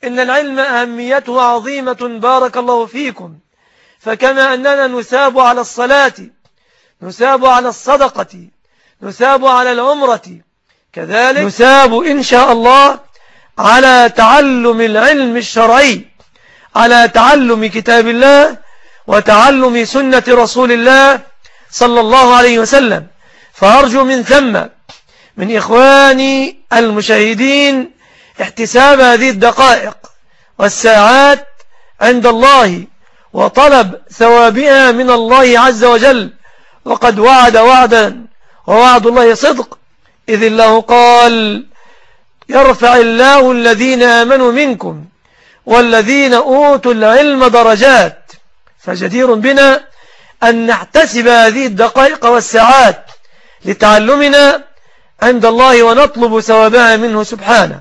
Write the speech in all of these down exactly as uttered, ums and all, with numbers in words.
إن العلم أهميته عظيمة بارك الله فيكم. فكما أننا نساب على الصلاة، نساب على الصدقة، نساب على العمرة، كذلك نساب إن شاء الله على تعلم العلم الشرعي، على تعلم كتاب الله وتعلم سنة رسول الله صلى الله عليه وسلم. فأرجو من ثم من إخواني المشاهدين احتساب هذه الدقائق والساعات عند الله وطلب ثوابها من الله عز وجل، وقد وعد وعدا ووعد الله صدق، إذ الله قال: يرفع الله الذين آمنوا منكم والذين أوتوا العلم درجات. فجدير بنا أن نحتسب هذه الدقائق والساعات لتعلمنا عند الله ونطلب ثوابها منه سبحانه.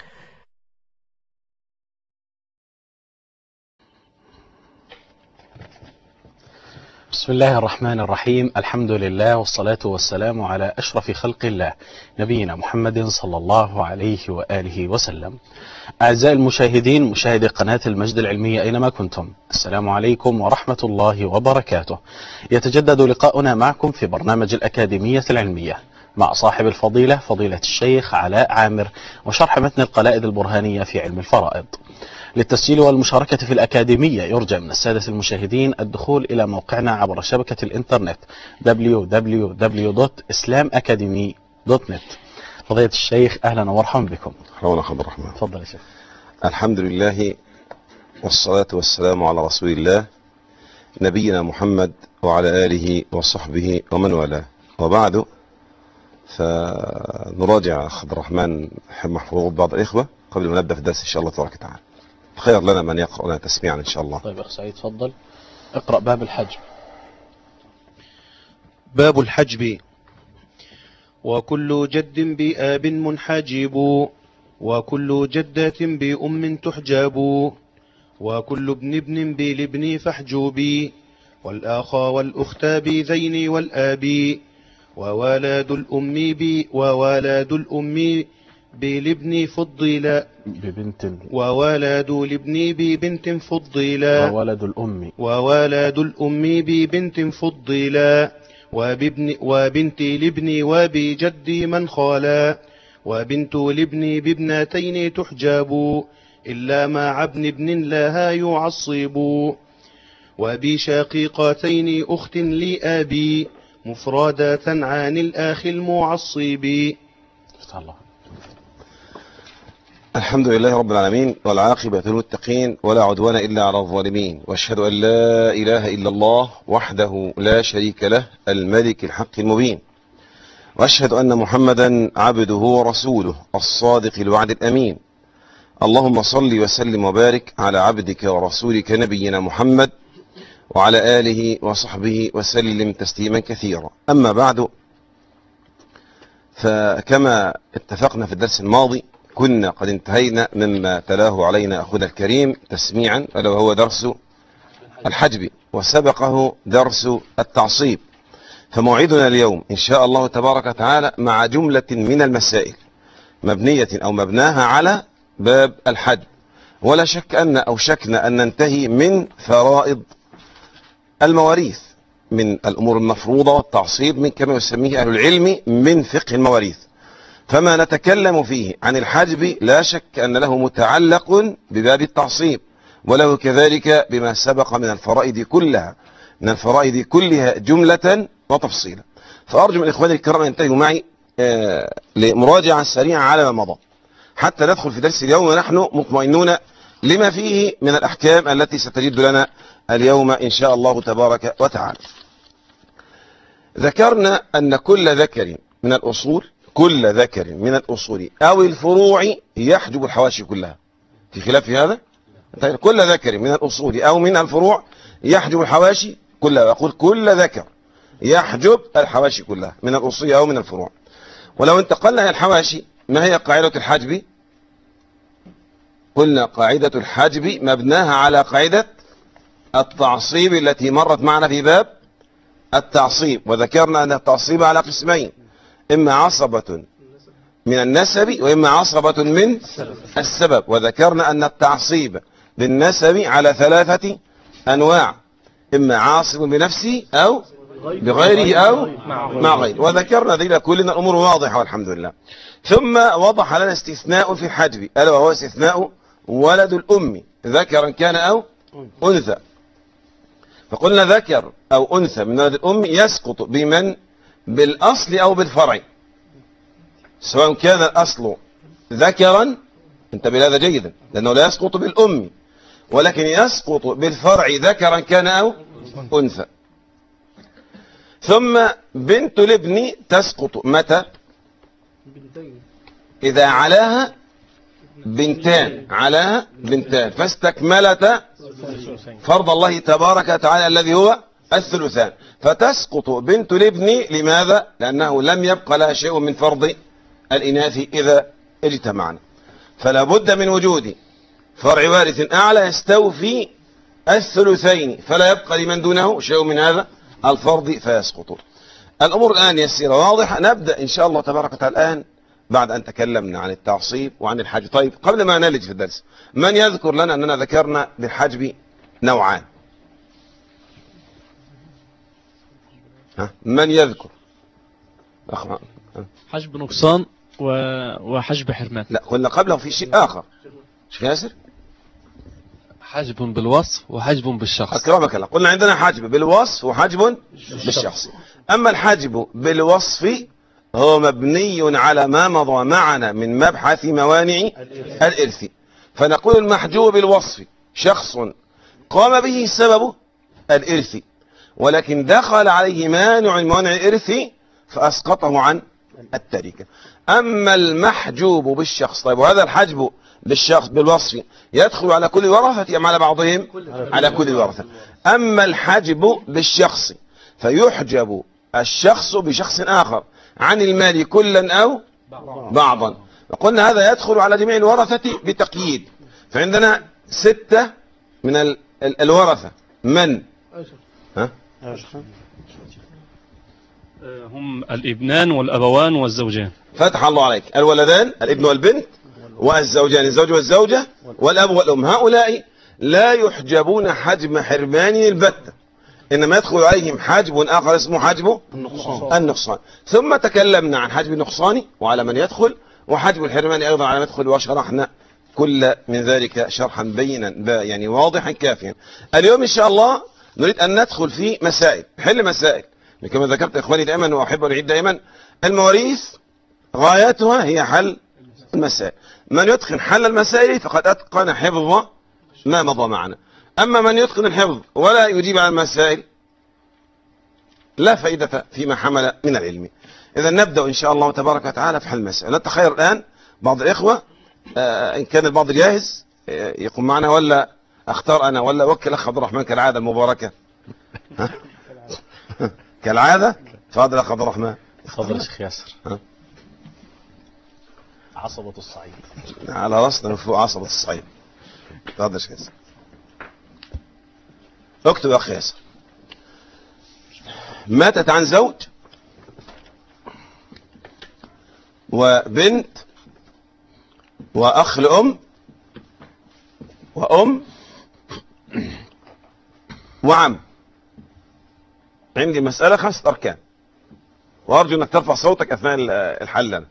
بسم الله الرحمن الرحيم. الحمد لله والصلاة والسلام على أشرف خلق الله نبينا محمد صلى الله عليه وآله وسلم. أعزائي المشاهدين، مشاهدي قناة المجد العلمية أينما كنتم، السلام عليكم ورحمة الله وبركاته. يتجدد لقاؤنا معكم في برنامج الأكاديمية العلمية مع صاحب الفضيلة فضيلة الشيخ علاء عامر، وشرح متن القلائد البرهانية في علم الفرائض. للتسجيل والمشاركة في الأكاديمية يرجى من السادة المشاهدين الدخول إلى موقعنا عبر شبكة الإنترنت دبليو دبليو دبليو دوت اسلام أكاديمي دوت نت. فضيلة الشيخ أهلا ومرحبا بكم. حول عبد الرحمن. تفضل يا شيخ. الحمد لله والصلاة والسلام على رسول الله نبينا محمد وعلى آله وصحبه ومن والاه، وبعد فنراجع أخ عبد الرحمن محفوظ بعض الإخوة قبل ما نبدأ في الدرس إن شاء الله تبارك وتعالى. خير لنا من يقرأ لنا تسميعا إن شاء الله. طيب أخ سعيد تفضل اقرأ باب الحجب. باب الحجب: وكل جد بآب منحجب، وكل جدة بأم تحجب، وكل ابن ابن بلابن فاحجبي، والآخى والأخت بذين والآب، وولاد الأم بي وولاد الأم بلابن فضلا ببنت وولاد الابن ببنت فضلا وولد الأم وولاد الأم ببنت فضلا وبابن وبنت الابن وبجد من خالا، وبنت الابن بابنتين تحجب، إلا مع ابن ابن لها يعصب، وبشقيقتين أخت لأبي، مفردة عن الآخ المعصب. الحمد لله رب العالمين، والعاقبة للمتقين، ولا عدوان إلا على الظالمين، واشهد أن لا إله إلا الله وحده لا شريك له الملك الحق المبين، واشهد أن محمدا عبده ورسوله الصادق الوعد الأمين. اللهم صل وسلم وبارك على عبدك ورسولك نبينا محمد وعلى آله وصحبه وسلم تسليما كثيرا. أما بعد، فكما اتفقنا في الدرس الماضي كنا قد انتهينا مما تلاه علينا أخونا الكريم تسميعا، ألا وهو درس الحجب، وسبقه درس التعصيب. فموعدنا اليوم إن شاء الله تبارك وتعالى مع جملة من المسائل مبنية أو مبناها على باب الحجب. ولا شك أن أو شكنا أن ننتهي من فرائض المواريث، من الأمور المفروضة والتعصيب، من كما يسميه أهل العلم من فقه المواريث. فما نتكلم فيه عن الحجب لا شك أن له متعلق بباب التعصيب، وله كذلك بما سبق من الفرائض كلها من الفرائض كلها جملة وتفصيلا. فأرجو من إخواني الكرام أن ينتهوا معي آه لمراجعة سريعة على ما مضى، حتى ندخل في درس اليوم ونحن مطمئنون لما فيه من الأحكام التي ستجد لنا اليوم إن شاء الله تبارك وتعالى. ذكرنا أن كل ذكر من الأصول كل ذكر من الأصول أو الفروع يحجب الحواشي كلها. في خلاف هذا، كل ذكر من الأصول أو من الفروع يحجب الحواشي كلها. أقول كل ذكر يحجب الحواشي كلها من الأصول أو من الفروع. ولو انتقلنا إلى الحواشي، ما هي قاعدة الحجب؟ قلنا قاعدة الحجب مبناها على قاعدة التعصيب التي مرت معنا في باب التعصيب، وذكرنا أن التعصيب على قسمين: إما عصبة من النسب وإما عصبة من السبب. وذكرنا أن التعصيب بالنسب على ثلاثة أنواع، إما عاصب بنفسه أو بغيره أو مع غيره، وذكرنا ذلك كلنا الأمور واضحة والحمد لله. ثم وضح لنا استثناء في الحجب، ألا وهو استثناء ولد الأم ذكرا كان أو أنثى. فقلنا ذكر أو أنثى من ولد الأم يسقط بمن؟ بالأصل أو بالفرع، سواء كان الأصل ذكرا، انتبه لهذا جيدا، لأنه لا يسقط بالأم، ولكن يسقط بالفرع ذكرا كان أو أنثى. ثم بنت الابن تسقط متى؟ إذا علاها بنتان، علاها بنتان فاستكملتا فرض الله تبارك وتعالى الذي هو الثلثان، فتسقط بنت الابن. لماذا؟ لأنه لم يبقى لها شيء من فرض الإناث إذا اجتمعنا، فلا بد من وجود فرع وارث أعلى يستوفي الثلثين، فلا يبقى لمن دونه شيء من هذا الفرض فيسقط. الأمور الآن يسيرة واضحة. نبدأ إن شاء الله تبارك وتعالى الآن بعد أن تكلمنا عن التعصيب وعن الحجب. طيب قبل ما نلج في الدرس، من يذكر لنا أننا ذكرنا بالحجب نوعان؟ ها؟ من يذكر؟ أخوان. حجب نقصان وحجب حرمان. لا، قلنا قبله في شيء آخر. شيخ ياسر؟ حجب بالوصف وحجب بالشخص. أكرمك الله. قلنا عندنا حجب بالوصف وحجب بالشخص. أما الحجب بالوصف هو مبني على ما مضى معنا من مبحث موانع الإرث. فنقول المحجوب بالوصف شخص قام به سبب الإرث، ولكن دخل عليه مانع من موانع الإرث فأسقطه عن التركة. أما المحجوب بالشخص، طيب وهذا الحجب بالشخص بالوصف يدخل على كل ورثة أم على بعضهم؟ على كل ورثة. أما الحجب بالشخص فيحجب الشخص بشخص آخر عن المال كلا أو بعضا. وقلنا هذا يدخل على جميع الورثة بتقييد. فعندنا ستة من ال ال الورثة. من؟ ها؟ هم الابنان والأبوان والزوجان. فتح الله عليك. الولدان الابن والبنت والزوجان الزوج والزوجة والأب والأم، هؤلاء لا يحجبون حجب حرمان البتة، إنما يدخل عليهم حجب آخر اسمه حجب النقصان. النقصان. ثم تكلمنا عن حجب النقصان وعلى من يدخل، وحجب الحرمان أيضا على من يدخل، وشرحنا كل من ذلك شرحا بينا يعني واضحا كافيا. اليوم إن شاء الله نريد أن ندخل في مسائل، حل مسائل. كما ذكرت إخواني دائما وأحب أن أعيد دائما، المواريث غايتها هي حل المسائل. من يتقن حل المسائل فقد أتقن حفظ ما مضى معنا. أما من يتقن الحفظ ولا يجيب على المسائل لا فائدة فيما حمل من العلم. إذا نبدأ إن شاء الله تبارك وتعالى في حل المسائل. نتخير الآن بعض الإخوة آه إن كان البعض جاهز آه يقوم معنا، ولا أختار أنا، ولا وكل أخ عبد الرحمن كالعادة المباركة. كالعادة. تفضل أخ عبد الرحمن. تفضل يا شيخ ياسر. عصبة الصعيد على رأسنا من فوق عصبة الصعيد. تفضل يا شيخ ياسر. اكتب يا أخي ياسر. ماتت عن زوج وبنت وأخ لأم وأم وعم. عندي مسألة خمسة أركان، وأرجو أنك ترفع صوتك أثناء الحل.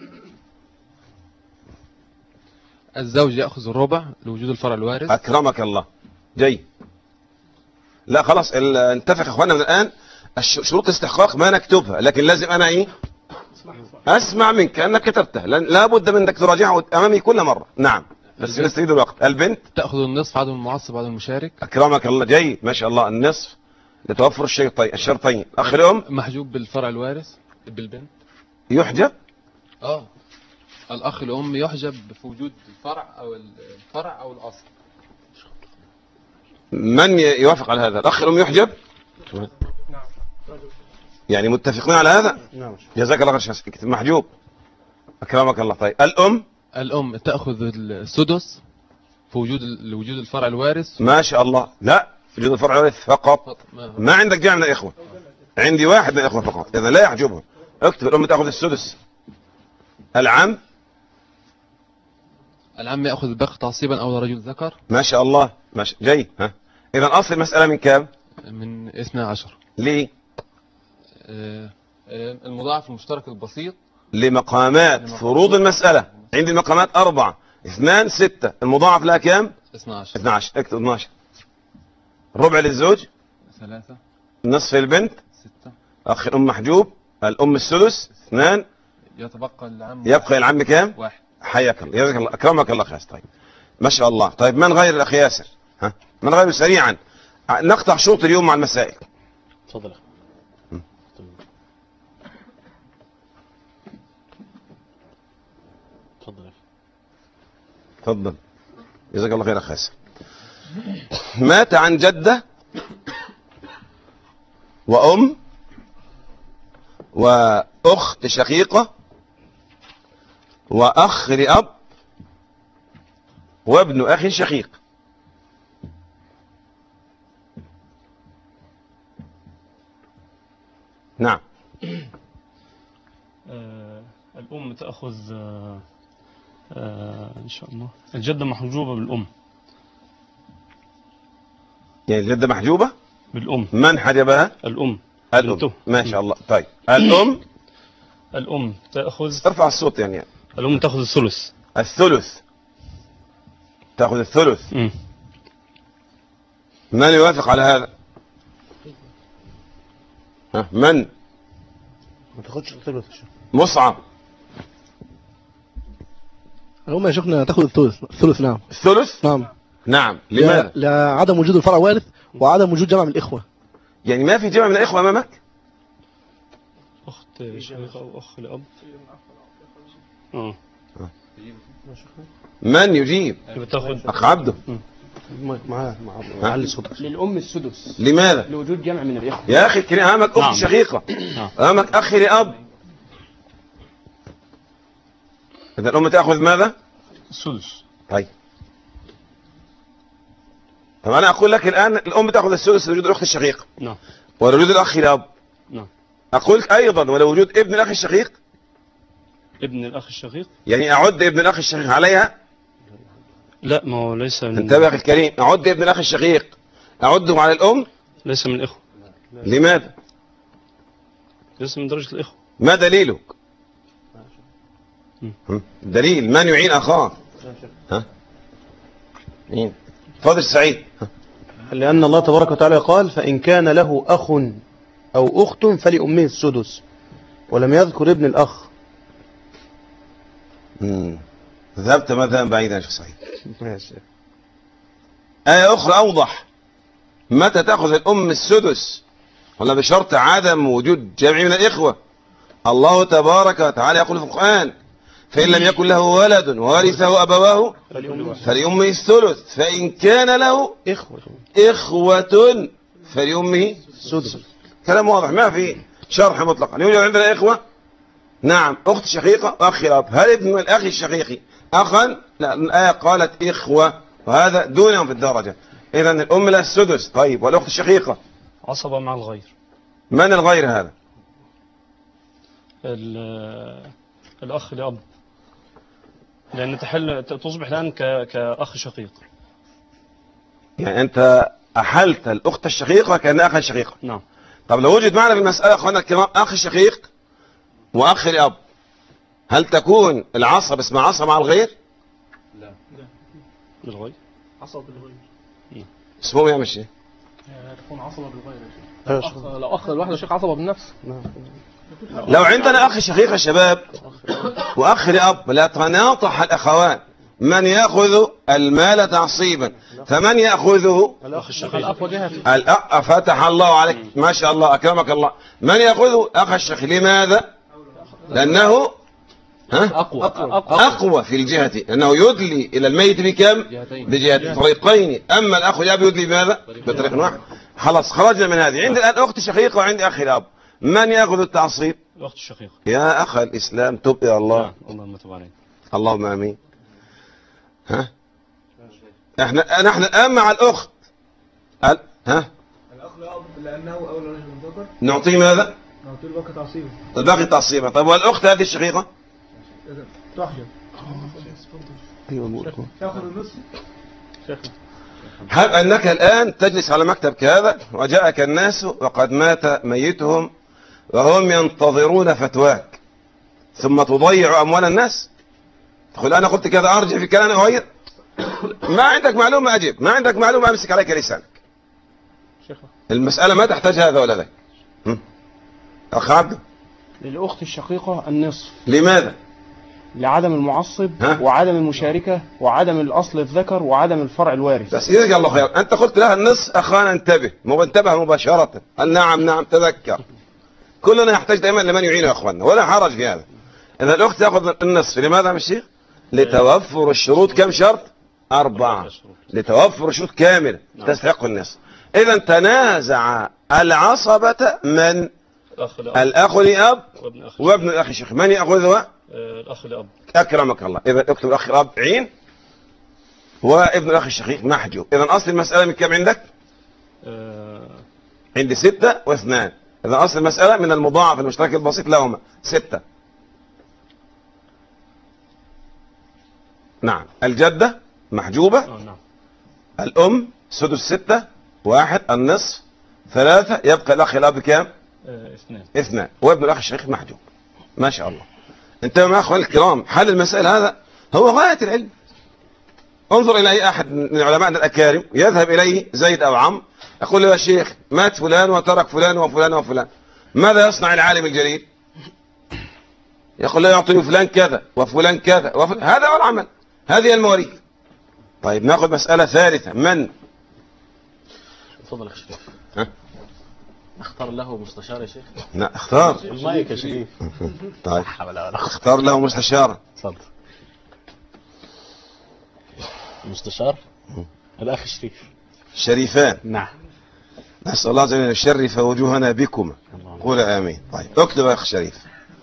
الزوج يأخذ الربع لوجود الفرع الوارث. أكرمك الله. جاي. لا خلاص نتفق اخوانا من الآن. شروط الاستحقاق ما نكتبها، لكن لازم أنا إيه أسمع منك أنك كتبتها، لا بد من أنك تراجعها أمامي كل مرة. نعم بس نستفيد الوقت. البنت تأخذ النصف، عدم المعصب عدم المشارك. أكرمك الله. جاي ما شاء الله. النصف لتوفر الشرطين الشرطين. أخ الأم محجوب بالفرع الوارث بالبنت. يحجب. اه الأخ الأم يحجب في وجود الفرع أو الفرع أو الأصل. من يوافق على هذا؟ الأخ الأم يحجب؟ يعني متفقين على هذا؟ نعم. جزاك الله خير. محجوب. أكرمك الله. طيب الأم الأم تأخذ السدس في وجود وجود الفرع الوارث. ما شاء الله. لا، في وجود الفرع الوارث فقط. ما عندك جمع من الإخوة. عندي واحد من الإخوة فقط، إذا لا يحجبهم. اكتب الأم تأخذ السدس. العم العم يأخذ الباقي تعصيبا أو رجل ذكر. ما شاء الله ماشي جيد. ها إذا أصل المسألة من كام؟ من اثنى عشر. ليه؟ آه، آه، المضاعف المشترك البسيط لمقامات فروض المسألة. عندي المقامات أربعة، اثنان ستة، المضاعف لها كام؟ اثنى عشر. اثنى عشر. اكتب اثنى عشر. ربع للزوج، ثلاثة، نصف البنت، ستة، أخ الأم محجوب، الأم السدس، اثنان، يتبقى العم يبقى العم كام؟ واحد. حياك الله، جزاك الله، أكرمك الله خير. طيب ما شاء الله. طيب من غير الأخ ياسر؟ ها من غيره سريعا، نقطع شوط اليوم مع المسائل. تفضل. تفضل تفضل جزاك الله خير أخ ياسر. مات عن جدة وأم وأخت شقيقة وأخ لأب وابن أخ شقيق. نعم. آه الأم تأخذ آه آه إن شاء الله. الجدة محجوبة بالأم. يعني الجدة محجوبة بالأم. من حجبها؟ الأم. الأم. بنته. ما شاء الله. طيب الأم الأم تأخذ. ارفع الصوت يعني. الأم تأخذ الثلث. الثلث. تأخذ الثلث. م. من يوافق على هذا؟ ها من؟ ما تاخدش الثلث. مصعب. الأم يا شيخنا تاخد الثلث. الثلث نعم. الثلث؟ نعم. نعم. لماذا؟ لعدم وجود الفرع وارث وعدم وجود جمع من الإخوة. يعني ما في جمع من الإخوة أمامك؟ أخت شقيقة أو أخ لأب. آه. من يجيب؟ تاخذ أخ عبده. معاه معلي صوتك. للأم السدس. لماذا؟ لوجود جمع من الإخوة. يا أخي الكريم أمامك أخت نعم. شقيقة، نعم. أمامك أخ لأب. إذا الأم تأخذ ماذا؟ السدس. طيب طب أنا أقول لك الآن الأم تأخذ السدس لوجود الأخت الشقيقة نعم. ولوجود الأخ لأب. نعم. أقول لك أيضا ولوجود ابن الأخ الشقيق. ابن الأخ الشقيق. يعني أعد ابن الأخ الشقيق عليها. لا ما هو ليس من. انتبه يا أخي الكريم، أعد ابن الأخ الشقيق أعده على الأم. ليس من الإخوة. لماذا؟ ليس من درجة الإخوة. ما دليلك؟ دليل من يعين أخاه؟ ها؟ مين؟ فاضل سعيد. لأن الله تبارك وتعالى قال فإن كان له أخ أو أخت فلأمه السدس ولم يذكر ابن الأخ. مم. ذهبت مذهبا بعيدا يا شيخ سعيد. ماشي. آية أخرى أوضح. متى تأخذ الأم السدس؟ ولا بشرط عدم وجود جمع من الإخوة. الله تبارك وتعالى يقول في القرآن فإن لم يكن له ولد وورثه أبواه فلأمه الثلث فإن كان له إخوة إخوة فلأمه السدس. كلام واضح ما في شرح مطلقا. يوجد عندنا إخوة نعم، أخت شقيقة وأخ أب. هل ابن الأخ الشقيقي أخا؟ لا، الآية قالت إخوة وهذا دونهم في الدرجة. إذا الأم لها السدس. طيب والأخت الشقيقة عصبة مع الغير. من الغير هذا؟ الأخ لأب، لأن تحل تصبح الآن كأخ شقيق. يعني أنت أحلت الأخت الشقيقة كأنها أخ شقيقة. نعم. طب لو وجد معنا في المسألة أخوانا الكرام أخ شقيق وأخ لأب، هل تكون العصب اسمها عصب مع الغير؟ لا لا بالغير. عصب بالغير. اسمه يا مشي تكون عصبة بالغير. لو أخ الواحد شيخ عصبة بالنفس. لو عندنا أخ شقيق يا شباب وأخ لأب لا تناطح الأخوان، من يأخذ المال تعصيبا؟ فمن يأخذه؟ الأخ الشقيق. الأخ. فتح الله عليك ما شاء الله أكرمك الله. من يأخذه؟ أخ الشقيق. لماذا؟ لأنه ها؟ أقوى. أقوى في الجهة، لأنه يدلي إلى الميت بكم؟ بجهة طريقين. أما الأخ الأب يدلي بماذا؟ بطريق واحد. خلاص خرجنا من هذه. عندي الآن أخت شقيقة وعندي أخ الأب، من يأخذ التعصيب؟ الأخت الشقيقة. يا أخ الإسلام تب يا الله. اللهم تب عليك. اللهم آمين. ها احنا نحن الآن مع الأخت ال... ها الأخ الأب لأنه أول رجل من ذكر نعطيه ماذا؟ نعطيه الباقي تعصيبا. الباقي تعصيبا. طيب والأخت هذه الشقيقة؟ تحجب. تاخذ النصف. هب أنك الآن تجلس على مكتب كهذا وجاءك الناس وقد مات ميتهم وهم ينتظرون فتواك، ثم تضيع أموال الناس. تقول أنا قلت كذا، أرجع في كلام أغير. ما عندك معلومة أجيب، ما عندك معلومة أمسك عليك لسانك. المسألة ما تحتاج هذا ولا ذاك. أخ عبد، للأخت الشقيقة النصف. لماذا؟ لعدم المعصب ها؟ وعدم المشاركة وعدم الأصل الذكر وعدم الفرع الوارث. بس يرجع الله خير. أنت قلت لها النصف، أخانا انتبه، مو انتبه مباشرة. قال نعم نعم تذكر. كلنا يحتاج دائما لمن يعينه يا أخواننا، ولا حرج في هذا. إذا الأخت تأخذ النصف، لماذا يا الشيخ؟ لتوفر الشروط. كم شرط؟ أربعة. لتوفر الشروط كاملة تستحق النصف. إذا تنازع العصبة من؟ الأخ لأب وابن الأخ الشيخ. من يأخذها؟ الأخ لأب. أكرمك الله. إذا اكتب الأخ لأب عين وابن الأخ الشقيق محجوب. إذا أصل المسألة من كم عندك؟ أه عندي ستة واثنان. إذا أصل المسألة من المضاعف المشترك البسيط لهما ستة. نعم. الجدة محجوبة. آه نعم. الأم سدس ستة، واحد النصف ثلاثة، يبقى الأخ الأب كام؟ أه اثنان. اثنان، وابن الأخ الشقيق محجوب. ما شاء الله. انتبهوا يا أخوان الكرام، حل المسائل هذا هو غاية العلم. انظر إلى أي أحد من علماءنا الأكارم يذهب إليه زيد أو عم، يقول له يا شيخ مات فلان وترك فلان وفلان وفلان، ماذا يصنع العالم الجليل؟ يقول له يعطي فلان كذا وفلان كذا وفلان. هذا هو العمل، هذه المواريث. طيب ناخذ مسألة ثالثة. من؟ تفضل يا شريف. ها؟ اختار له مستشار يا شيخ. لا اختار المايك يا شريف. طيب اختار له مستشار. تفضل. المستشار الأخ شريف. شريفان. نعم. نسأل الله عز وجل أن يشرف وجوهنا بكما. قول آمين. طيب اكتب يا أخ شريف.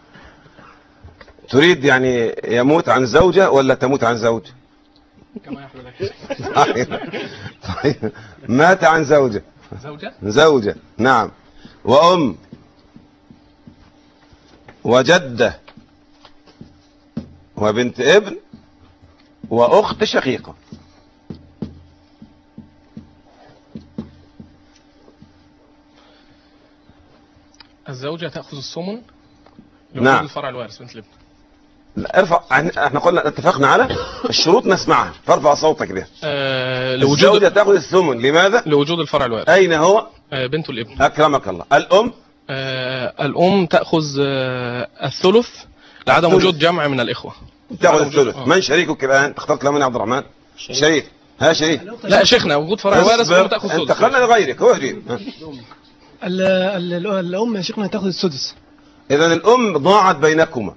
تريد يعني يموت عن زوجة ولا تموت عن زوج؟ كما يحلو لك. طيب مات عن زوجة. زوجة؟ زوجة نعم. وأم وجدة وبنت ابن وأخت شقيقة. الزوجة تأخذ الثمن نعم. الفرع الوارث بنت الابن. لا ارفع، احنا قلنا اتفقنا على الشروط نسمعها، فارفع صوتك بها. آه الزوجة تأخذ الثمن. لماذا؟ لوجود الفرع الوارث. أين هو؟ آه بنت الابن. أكرمك الله. الأم؟ آه الأم تأخذ آه الثلث لعدم وجود جمع من الإخوة. تأخذ الثلث. من شريكك الآن؟ اخترت له من عبد الرحمن؟ شريك. ها شريك. لا شيخنا وجود فرع الوارث تأخذ الثلث. انت خلنا لغيرك هو جيب. الأم يا شيخنا تأخذ السدس. إذا الأم ضاعت بينكما.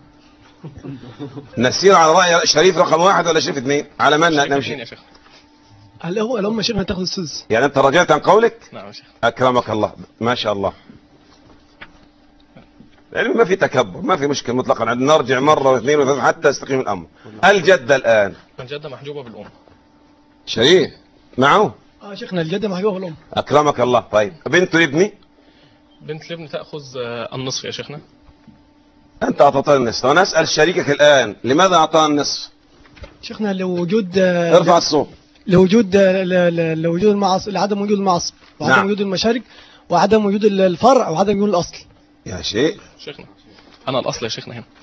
نسير على رأي شريف رقم واحد ولا شريف اثنين؟ على من نمشي؟ الأم يا شيخنا تأخذ السدس. يعني أنت رجعت عن قولك؟ نعم يا شيخ. أكرمك الله. ما شاء الله. يعني ما في تكبر، ما في مشكلة مطلقا. نرجع مرة واثنين وثلاثة حتى يستقيم الأمر. الجدة الآن؟ الجدة محجوبة بالأم. شريف معه؟ اه شيخنا الجدة محجوبة بالأم. أكرمك الله. طيب بنت الابن؟ بنت الابن تأخذ النصف يا شيخنا. أنت أعطيتني النصف، وأنا أسأل شريكك الآن لماذا أعطانا النصف؟ شيخنا لوجود ارفع الصوت. لوجود لوجود المعصب، لعدم وجود المعصب وعدم نعم. وجود المشارك وعدم وجود الفرع وعدم وجود الأصل. يا شيخ شيخنا أنا الأصل يا شيخنا هنا.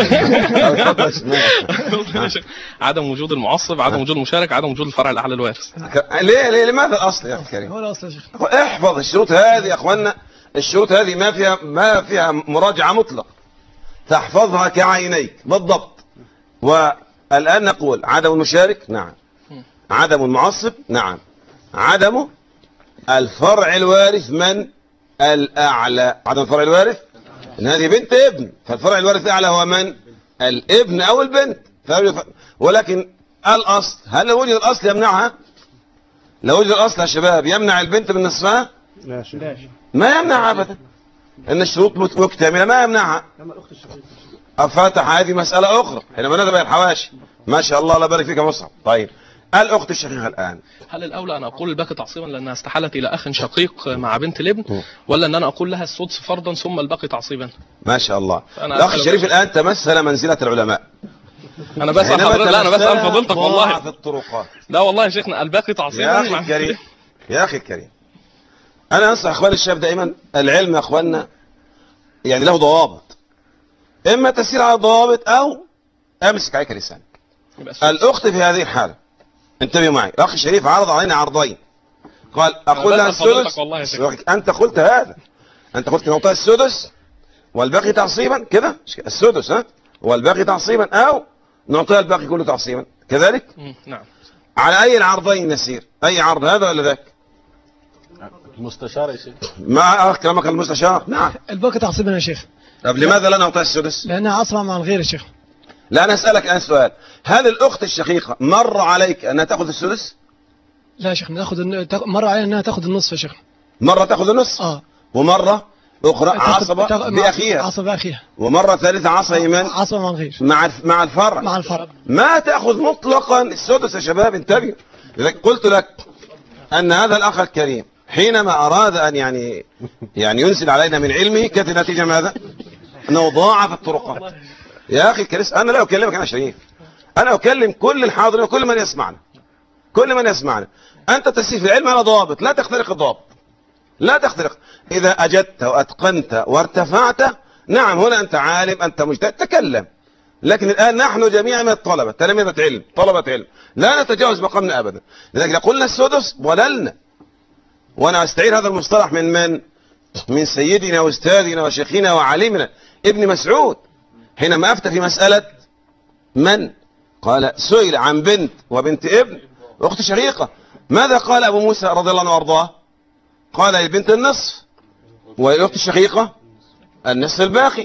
عدم وجود المعصب، عدم وجود المشارك، عدم وجود الفرع الأعلى الوارث. ليه ليه لماذا الأصل يا أخي كريم؟ هو الأصل يا شيخ. احفظ الشروط هذه يا أخوانا. الشروط هذه ما فيها ما فيها مراجعة مطلق، تحفظها كعينيك بالضبط. والآن نقول عدم المشارك نعم، عدم المعصب نعم، عدم الفرع الوارث من الأعلى. عدم الفرع الوارث إن هذه بنت ابن، فالفرع الوارث الأعلى هو من؟ الابن أو البنت. ولكن الأصل، هل لو وجد الأصل يمنعها؟ لو وجد الأصل يا شباب يمنع البنت من نصفها؟ لا شيء. ما يمنعها أبدا. إن الشروط مكتملة ما يمنعها. أفتح هذه مسألة أخرى حينما نذهب إلى الحواشي. ما شاء الله، الله يبارك فيك يا مصعب. طيب الأخت الشقيقة الآن، هل الأولى أن أقول الباقي تعصيبا لأنها استحالت إلى أخ شقيق مع بنت الابن، ولا أن أنا أقول لها السدس فرضا ثم الباقي تعصيبا؟ ما شاء الله. فأنا الأخ أسأل الشريف الآن تمثل منزلة العلماء. انا بسال حضرتك، لا انا بسال فضيلتك والله. في الطرقات. لا والله يا شيخنا الباقي تعصيبا. يا اخي الكريم يا اخي الكريم، انا انصح اخواني الشباب دائما، العلم يا اخواننا يعني له ضوابط، اما تسير على الضوابط او امسك عليك لسانك. الاخت في هذه الحاله، انتبهوا معي، الاخ الشريف عرض علينا عرضين، قال اقول لها السدس، انت قلت هذا، انت قلت نعطيها السدس والباقي تعصيبا كده، السدس ها والباقي تعصيبا، او نعطيها الباقي كله تعصيبا كذلك. نعم. على اي العرضين نسير؟ اي عرض، هذا ولا ذاك؟ المستشار يا شيخ. ما اكرمك المستشار. نعم. الباقي تعصيبا يا شيخ. طب لماذا لا نعطيها السدس؟ لانها اسرع مع الغير يا شيخ. لا انا اسالك الان سؤال، هل الاخت الشقيقه مر عليك انها تاخذ السدس؟ لا يا شيخ، ناخذ مره علينا انها تاخذ النصف يا شيخ. مره تاخذ النصف؟ اه. ومره اخرى عصبه باخيها. عصبه باخيها. ومره ثالثه عصبه من عصبه مع الغير. مع مع الفرع. مع الفرع. ما تاخذ مطلقا السدس يا شباب، انتبهوا. قلت لك ان هذا الاخ الكريم حينما اراد ان يعني يعني ينزل علينا من علمه، كانت النتيجه ماذا؟ انه ضاعف الطرقات. يا اخي الكريم، انا لا اكلمك انا شريف، انا اكلم كل الحاضرين وكل من يسمعنا، كل من يسمعنا. انت تسير في العلم على ضوابط، لا تخترق الضوابط، لا تخترق. اذا اجدت واتقنت وارتفعت، نعم هنا انت عالم، انت مجتهد، تكلم. لكن الان نحن جميعا من الطلبه، تلاميذ علم، طلبه علم، لا نتجاوز مقامنا ابدا. لذلك قلنا السدس ضللنا. وانا استعير هذا المصطلح من من من سيدنا واستاذنا وشيخنا وعالمنا ابن مسعود، حينما افتى في مساله من قال سئل عن بنت وبنت ابن واخت شقيقه، ماذا قال ابو موسى رضي الله عنه وارضاه؟ قال للبنت النصف والاخت الشقيقه النصف الباقي،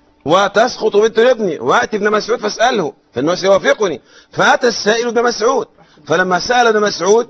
وتسقط بنت الابن، واتي ابن مسعود فاساله فانه سيوافقني. فاتى السائل ابن مسعود، فلما سال ابن مسعود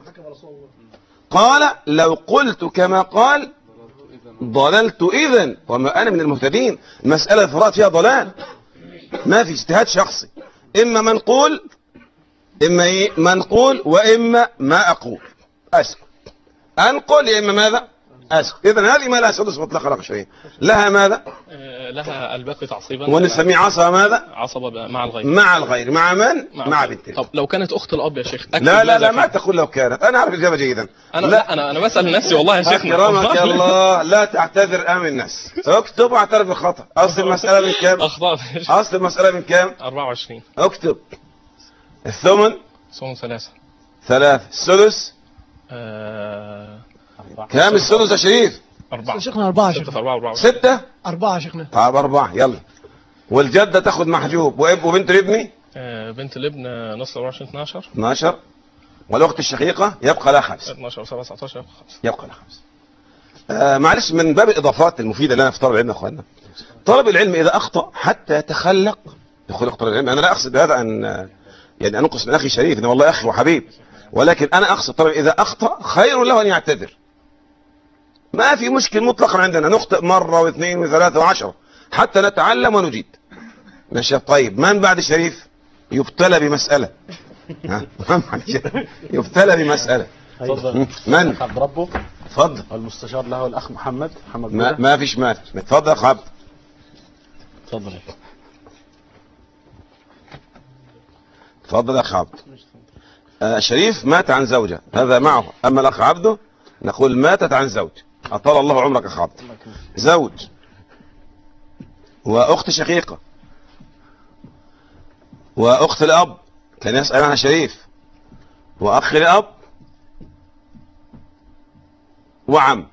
قال لو قلت كما قال ضللت اذا وما انا من المهتدين. المساله الفرات فيها ضلال، ما في اجتهاد شخصي، اما منقول اما ايه منقول واما ما اقول اسكت، انقل يا اما ماذا اسكت. اذا هذه ما لها سدس مطلقا رقم شيء، لها ماذا؟ آه لها الباقي تعصيبا، ونسميه عصا ماذا؟ عصبه مع الغير. مع الغير مع من؟ مع, مع بنت. طب لو كانت اخت الاب يا شيخ؟ لا لا لا ما تقول لو كانت، انا اعرف الاجابه جيدا. انا لا انا انا بسال نفسي والله يا شيخنا. اكرمك الله، لا تعتذر امام الناس، اكتب واعترف بالخطا. اصل المساله من كام؟ اخطاء. اصل المساله من كام؟ أربعة وعشرين. اكتب. الثمن ثمن ثلاثة. ثلاث. السدس آه... كام السدس يا شريف؟ أربعة. شيخنا أربعة. شيخنا أربعة. أربعة. ستة. أربعة شيخنا. طيب أربعة يلا. والجدة تاخد محجوب، وبنت الابن؟ آه بنت الابن نص أربعة وعشرين اثناشر. اثناشر. والأخت الشقيقة يبقى لها خمسة. اثناشر سبعة تسعتاشر يبقى خمسة. يبقى لها خمسة. آه معلش من باب الإضافات المفيدة اللي أنا في طلب العلم يا أخوانا. طلب العلم إذا أخطأ حتى يتخلق يخلق طلب العلم. أنا لا أقصد هذا أن يعني أنقص من أخي شريف، إن والله أخي وحبيب، ولكن أنا أقصد طلب إذا أخطأ خير له أن يعتذر. ما في مشكل مطلقا عندنا، نخطئ مرة واثنين وثلاثة وعشرة حتى نتعلم ونجيد. ماشي. طيب من بعد شريف يبتلى بمسألة؟ يبتلى بمسألة. من؟ عبد ربه. اتفضل. المستشار له الاخ محمد محمد ما, ما فيش مال. اتفضل يا اخ عبد. اتفضل. اتفضل يا اخ عبد. آه شريف مات عن زوجة، هذا معه. اما الاخ عبده نقول ماتت عن زوج. اطال الله عمرك يا اخ عبد. زوج واخت شقيقة واخت الاب، كان يسأل عنها شريف، واخ الاب وعم.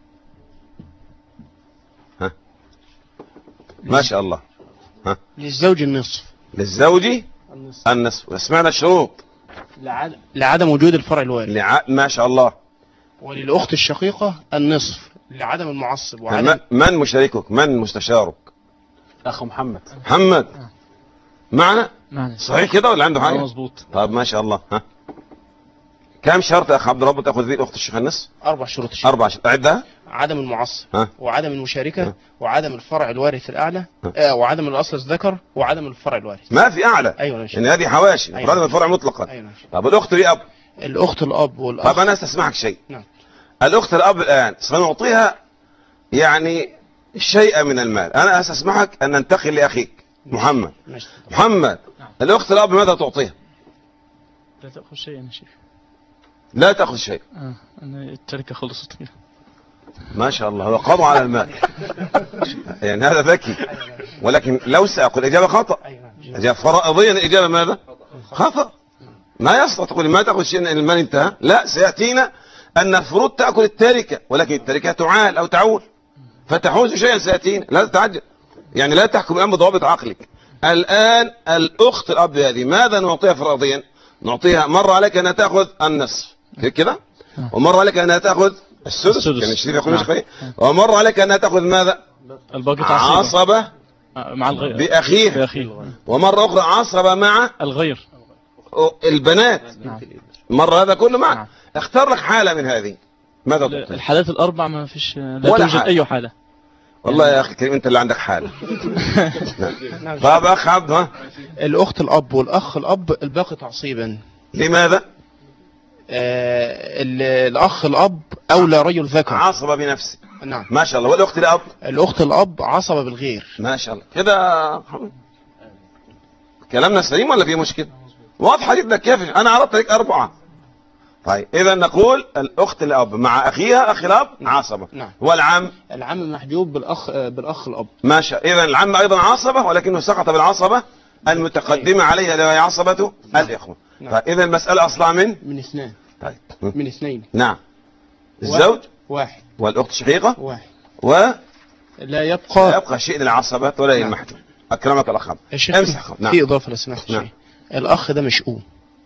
ها ما شاء الله. ها للزوج النصف. للزوج النصف. وسمعنا الشروط. لعدم, لعدم وجود الفرع الوارث. لع... ما شاء الله. وللأخت الشقيقة النصف لعدم المعصب. وعدم من مشاركك؟ من مستشارك؟ أخ محمد. محمد معنا؟ معنا. صحيح كده ولا عنده حاجة؟ مظبوط. طيب ما شاء الله. ها كم شرط يا أخ عبد الرب تأخذ فيه الأخت الشيخ النصف؟ أربع شروط. أربع شروط. أعدها. عدم المعصب، ها؟ وعدم المشاركة، ها؟ وعدم الفرع الوارث الأعلى، آه وعدم الأصل الذكر، وعدم الفرع الوارث. ما في أعلى. أيوة ماشي. إن هذه حواشي. أيوة. عدم الفرع مطلقا. أيوة ماشي. طب الأخت لي أب. الأخت الأب والأخ. طب أنا أستسمحك شيء. نعم. الأخت الأب الآن سنعطيها يعني شيئا من المال. أنا أستسمحك أن ننتقل لأخيك محمد. ماشي. محمد، الأخت الأب ماذا تعطيها؟ لا تأخذ شيء يا شيخ. لا تأخذ شيء. آه. أنا التركة خلصت كده. ما شاء الله، هو قضى على المال. يعني هذا ذكي، ولكن لو سأقول الإجابة خطأ. إجابة فرائضيا، الإجابة ماذا؟ خطأ. ما يصلح تقول ما تأخذ شيء المال انتهى. لا، سيأتينا أن المفروض تأكل التركة، ولكن التركة تعال أو تعول، فتحوز شيئا سيأتينا. لا تتعجل، يعني لا تحكم الآن بضوابط عقلك. الآن الأخت الأب هذه ماذا نعطيها فرضيا؟ نعطيها مرة عليك أنها تأخذ النصف كده، ومرة عليك أنها تأخذ السدس، كان الشريف يقول مش خير، ومرة عليك أنها تأخذ ماذا؟ الباقي عصبة مع الغير بأخيها، ومرة أخرى عصبة مع الغير البنات. نعم. مرة هذا كله مع. نعم. اختار لك حالة من هذه، ماذا تعطي؟ الحالات الأربع ما فيش، لا ولا توجد حالة. أي حالة. والله يا أخي الكريم أنت اللي عندك حالة. نعم. طب أخ عبد، ها؟ الأخت الأب والأخ الأب الباقي تعصيبا. لماذا؟ آه الأخ الأب أولى رجل ذكر، عصبة بنفسه. نعم. ما شاء الله. والأخت الأب؟ الأخت الأب عصبة بالغير. ما شاء الله. كده كلامنا سليم ولا في مشكلة؟ واضحة جدا. كيف أنا عرضت لك أربعة. طيب إذا نقول الأخت الأب مع أخيها، أخي الأب عصبة. نعم. والعم؟ العم محجوب بالأخ بالأخ الأب. ما شاء. إذا العم أيضا عصبة، ولكنه سقط بالعصبة المتقدمة عليها اللي هي عصبة الإخوة. نعم. طيب إذا المسألة أصلها من؟ من اثنين. طيب. من اثنين. نعم. الزوج؟ واحد. والأخت شقيقة؟ واحد. و لا يبقى لا يبقى شيء للعصبة ولا للمحجوب. أكرمك الأخ. امسح. نعم. في إضافة لو سمحت. نعم. شيء. الأخ ده مشؤوم.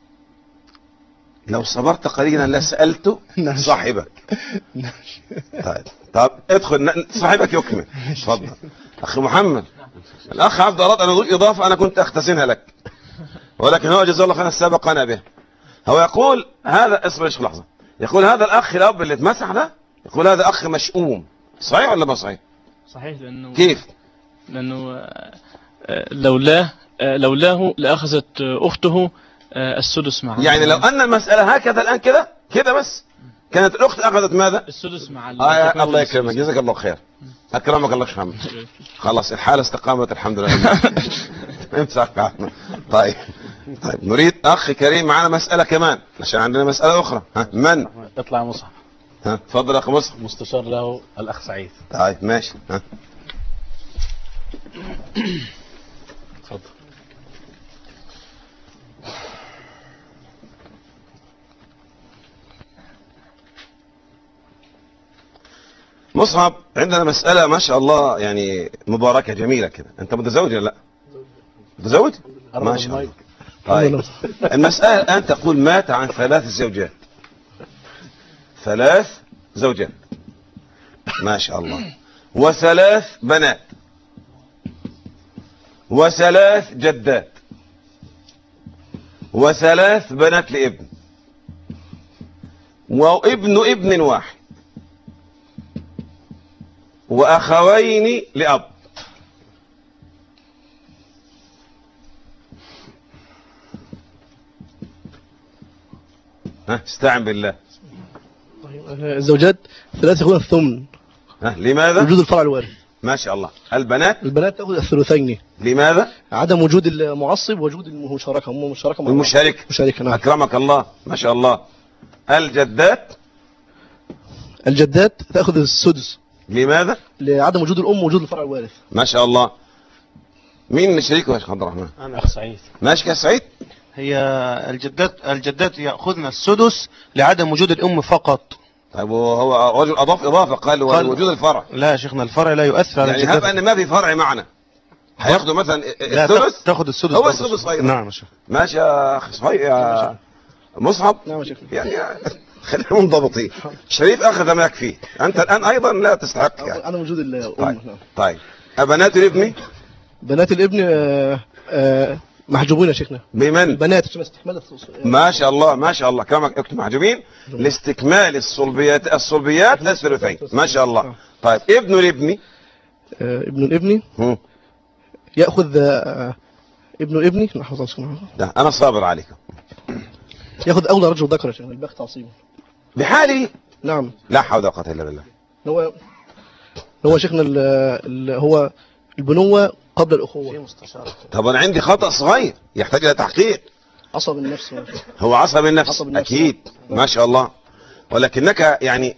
لو صبرت قليلا لسألته صاحبك. طيب طب ادخل صاحبك يكمل. تفضل أخي محمد. الأخ عبد أراد أن يضيف إضافة أنا كنت أختزنها لك، ولكن هو جزاه الله خيرا سبقنا به. هو يقول هذا، اصبر ايش لحظة، يقول هذا الأخ الأب اللي اتمسح ده، يقول هذا أخ مشؤوم. صحيح ولا ما صحيح؟ صحيح. لأنه كيف؟ لأنه لولاه لولاه لأخذت أخته السدس معه. يعني لو أن المسألة هكذا الآن كده كده بس، كانت الأخت أخذت ماذا؟ السدس مع آه الله يكرمك، جزاك الله خير، أكرمك الله محمد. خلاص الحالة استقامت الحمد لله. امسك. طيب طيب نريد أخ كريم معنا مسألة كمان عشان عندنا مسألة أخرى. ها من؟ اطلع مصعب. ها تفضل أخ مصعب. مستشار له الأخ سعيد. طيب ماشي. ها تفضل. مصعب، عندنا مسألة ما شاء الله يعني مباركة جميلة كده. أنت متزوج ولا لا؟ متزوج؟ ما شاء الله. طيب المسألة الآن تقول مات عن ثلاث زوجات. ثلاث زوجات ما شاء الله، وثلاث بنات، وثلاث جدات، وثلاث بنات لابن، وابن ابن واحد، وأخوين لأب. ها استعن بالله. الزوجات ثلاثة يكون الثمن. ها لماذا؟ وجود الفرع الوارث. ما شاء الله. البنات؟ البنات تأخذ الثلثين. لماذا؟ عدم وجود المعصب ووجود المشاركة. هم مشاركة مع المشاركة. مشاركة نعم. أكرمك الله ما شاء الله. الجدات؟ الجدات تأخذ السدس. لماذا؟ لعدم وجود الأم ووجود الفرع الوارث. ما شاء الله. مين شريكه يا شيخ عبد الرحمن؟ أنا أخ سعيد. ماشي يا سعيد. هي الجدات الجدات يأخذن السدس لعدم وجود الأم فقط. طيب وهو رجل أضاف إضافة قال وجود الفرع. لا يا شيخنا الفرع لا يؤثر على يعني الجدات. هب أن ما في فرع معنا هياخدوا مثلا السدس. تاخد السدس هو السدس أيضا. نعم يا شيخ. ماشي يا أخي صحيح يا مصعب. نعم يا شيخ. يعني خلينا منضبطين. شريف أخذ ما يكفيه، أنت الآن أيضا لا تستحق يعني. عدم وجود الأم. طيب طيب أبنات الابن؟ بنات الابن آه آه محجوبون يا شيخنا. بمن؟ بنات عشان استكمال. ما شاء الله ما شاء الله كرمك اكتب محجوبين لاستكمال الصلبيات الصلبيات الثلثين ما شاء الله. طيب ابن الابن؟ آه ابن الابن هم. يأخذ آه ابن الابن ده أنا صابر عليكم. يأخذ أولى رجل ذكر يا شيخنا الباقي تعصيبه بحاله. نعم. لا حول ولا قوة إلا بالله. هو هو شيخنا ال هو البنوة قبل الأخوة. في مستشار. طب انا عندي خطأ صغير يحتاج الى تحقيق. عصب النفس. هو عصب النفس, عصب النفس. اكيد ما شاء الله، ولكنك يعني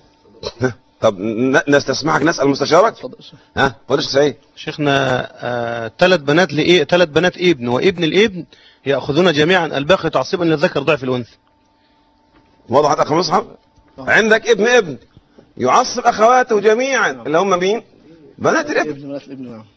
طب نستسمحك نسأل مستشارك. ها قول سعيد. شيخنا ثلاث آه بنات لإيه ثلاث بنات ابن وابن الابن يأخذون جميعا الباقي تعصيبا للذكر ضعف الأنثى. وضحت أخي مصحف؟ عندك ابن ابن يعصب أخواته جميعا اللي هم مين؟ بنات الابن. بنات الابن. نعم.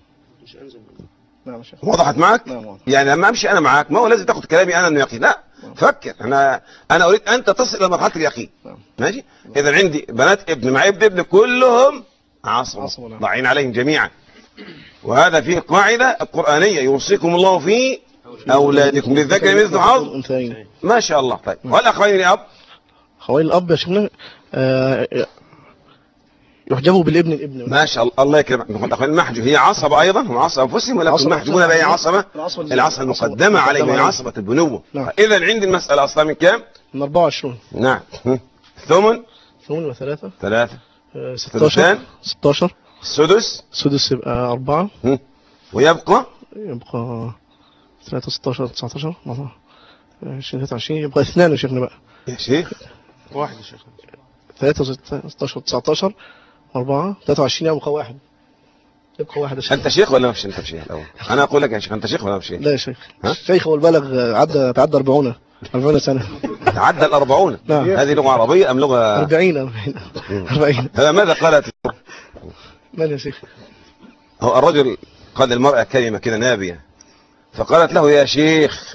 نعم شيخ. وضحت معك؟ نعم. يعني لما امشي انا معاك ما هو لازم تاخد كلامي انا انه يقين، لا فكر. انا انا اريد انت تصل الى مرحله اليقين. ماشي؟ اذا عندي بنات ابن مع ابن ابن كلهم عصبة ضاعين عليهم جميعا، وهذا فيه قاعده قرانيه يوصيكم الله في اولادكم للذكر مثل حظ الانثيين. ما شاء الله. طيب والاخوين الاب؟ اخوين الاب يا شيخنا آه يحجبوا بالابن الابن. ما شاء الله الله يكرمك. الاخوين المحجوب هي عصبه ايضا، هم عصبه انفسهم ولكن محجوبون باي عصبه؟ العصبه المقدمه عليهم هي عصبه البنوه. اذا عندي المساله اصلا من كام؟ من أربعة وعشرين. نعم. ثمن ثمن وثلاثه ثلاثه ستة عشر ستة عشر. السدس السدس يبقى أربعة. ويبقى يبقى ثلاثة ستة عشر تسعة عشر عشرين ثلاثة وعشرين يبقى اثنان يا شيخنا بقى. يا شيخ واحد يا شيخ. ثلاثة ستة عشر تسعة عشر أربعة ثلاثة وعشرين يبقى واحد. يبقى واحد يا شيخ. انت شيخ ولا مش انت شيخ الاول؟ انا اقول لك يا شيخ انت شيخ ولا مش شيخ؟ لا يا شيخ. الشيخ والبلغ عدى تعدى أربعون أربعين سنة. تعدى الأربعون. نعم. هذه لغة عربية أم لغة؟ أربعين أربعين أربعين. هذا ماذا قالت؟ من يا شيخ؟ هو الرجل قال للمرأة كلمة كده نابية فقالت له يا شيخ،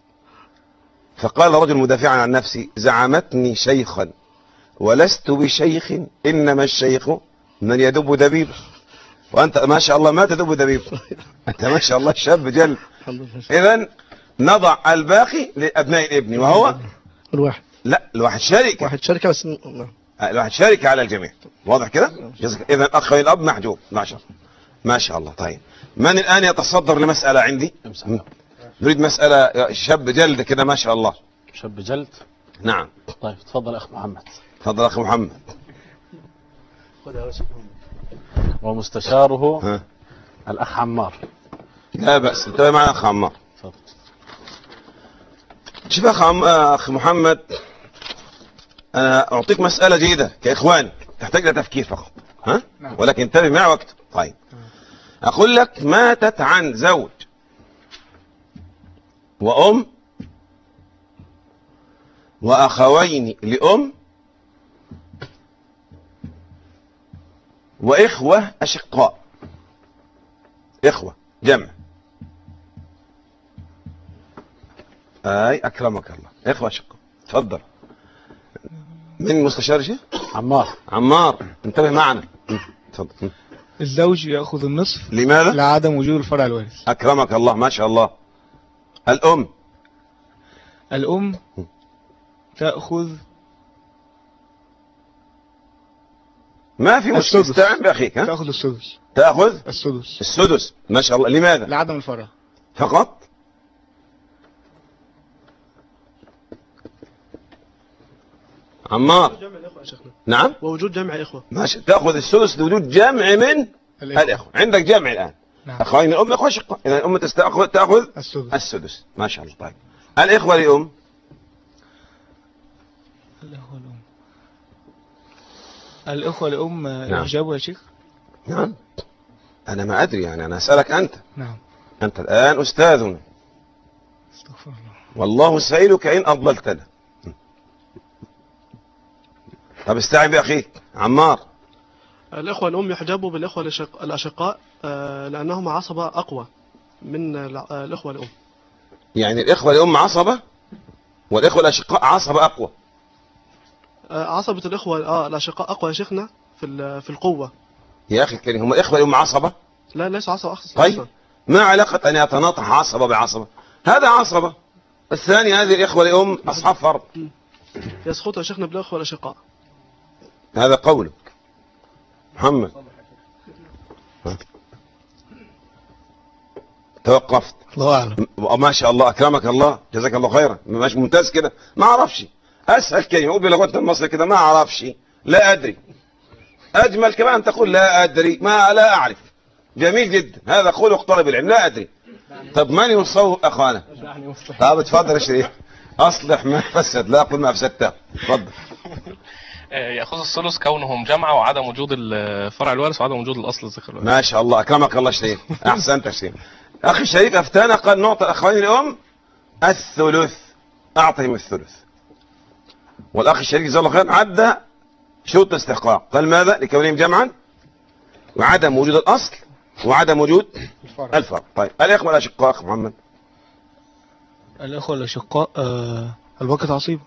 فقال الرجل مدافعا عن نفسي زعمتني شيخا ولست بشيخ إنما الشيخ من يدب دبيب، وأنت ما شاء الله ما تدب دبيب، أنت ما شاء الله شاب جل. إذن نضع الباقي لأبناء الابن وهو الواحد. لا الواحد شركة. واحد شركة بس. الواحد شركة على الجميع. واضح كده؟ إذن أخوي الأب محجوب. ما شاء الله ما شاء الله. طيب من الآن يتصدر لمسألة عندي؟ نريد مسألة شاب جلد كده ما شاء الله. شاب جلد. نعم. طيب تفضل أخ محمد. تفضل أخ محمد. ومستشاره ها. الأخ عمار. لا بأس انتبه معنا أخ عمار. شوف أخ عم... أخ محمد، أنا أعطيك مسألة جيدة كإخواني تحتاج لتفكير فقط، ها؟ نعم. ولكن انتبه معي وقت. طيب أقول لك ماتت عن زوج وأم وأخوين لأم وإخوة أشقاء. إخوة جمع. أي أكرمك الله. إخوة أشقاء. تفضل. من مستشار شيء؟ عمار. عمار انتبه معنا. تفضل. الزوج يأخذ النصف. لماذا؟ لعدم وجود الفرع الوارث. أكرمك الله ما شاء الله. الأم. الأم تأخذ ما في مشكلة. استعن بأخيك. ها؟ تأخذ السدس. تأخذ السدس. السدس ما شاء الله. لماذا؟ لعدم الفرع فقط. عمار. نعم. ووجود جمع إخوة. ماشي. تأخذ السدس لوجود جمع من الإخوة. عندك جمع الآن. نعم. أخوين الأم إخوة شقة. إذا الأم تستأخذ تأخذ السدس. السدس ما شاء الله. طيب الإخوة لأم. الإخوة لأم. الإخوة لأم يحجبوا يا شيخ؟ نعم. أنا ما أدري يعني أنا أسألك أنت. نعم. أنت الآن أستاذنا. استغفر الله. والله سائلك إن أضللتنا. طب استعن بأخيك عمار. الإخوة الأم يحجبوا بالإخوة الأشقاء لأنهم عصبة أقوى من الإخوة الأم. يعني الإخوة الأم عصبة والإخوة الأشقاء عصبة أقوى. عصبة الإخوة آه الأشقاء أقوى يا شيخنا في في القوة. يا أخي الكريم هم الإخوة الأم عصبة؟ لا ليس عصبة أخص. طيب ما علاقة أن يتناطح عصبة بعصبة؟ هذا عصبة. الثاني هذه الإخوة الأم أصحاب فرض. يسقط يا شيخنا بالإخوة الأشقاء. هذا قولك محمد. توقفت. الله أعلم. ما شاء الله أكرمك الله جزاك الله خيرا. مش ممتاز كده. ما أعرفش. أسهل كلمة أقول بلغتنا المصري كده ما أعرفش لا أدري. أجمل كمان تقول لا أدري ما لا أعرف. جميل جدا، هذا خلق طالب العلم. لا أدري، طب من يصوب أخانا؟ طب اتفضل يا شريف، أصلح ما فسد لا أقول ما أفسدته. اتفضل. يأخذ الثلث كونهم جمعة وعدم وجود الفرع الوارث وعدم وجود الأصل الذكر الوارث. ما شاء الله، أكرمك الله شريف، أحسنت يا شريف. أخي الشريف أفتانا قال نعطي الأخوين الأم الثلث، أعطهم الثلث. والأخ الشريف جزاه الله خير عدى شروط الاستحقاق، قال ماذا؟ لكونهم جمعا وعدم وجود الأصل وعدم وجود الفرع. طيب الإخوة الأشقاء أخ محمد. الإخوة الأشقاء آه الباقي تعصيب.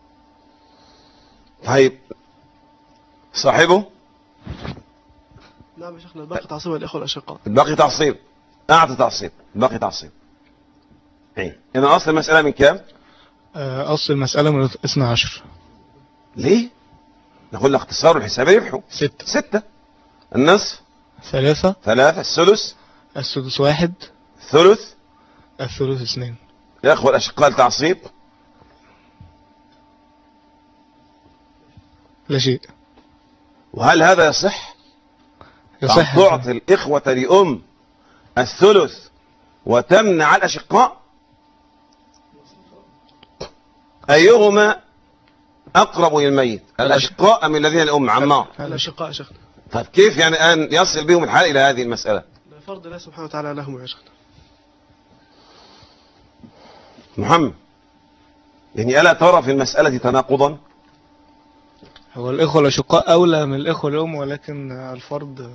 طيب صاحبه؟ نعم يا شيخنا، الباقي تعصيب الإخوة الأشقاء. الباقي تعصيب، أعطي تعصيب، الباقي تعصيب. إيه إذا أصل المسألة من كام؟ آه أصل المسألة من اثنى عشر. ليه؟ نقول اختصار الحساب يربحوا. ستة. ستة. النصف ثلاثة. ثلاثة. السدس السدس واحد. الثلث الثلث اثنين. يا أخوة الأشقاء التعصيب لا شيء. وهل هذا يصح؟ يصح. تعطي الإخوة لأم الثلث وتمنع الأشقاء؟ أيهما أقرب للميت، الأشقاء أم الذين الأم؟ عمار. الأشقاء يا شيخنا. طيب كيف يعني أن يصل بهم الحال إلى هذه المسألة؟ فرض الله سبحانه وتعالى لهم يا شيخنا. محمد، يعني ألا ترى في المسألة تناقضا؟ هو الإخوة الأشقاء أولى من الإخوة الأم، ولكن الفرض.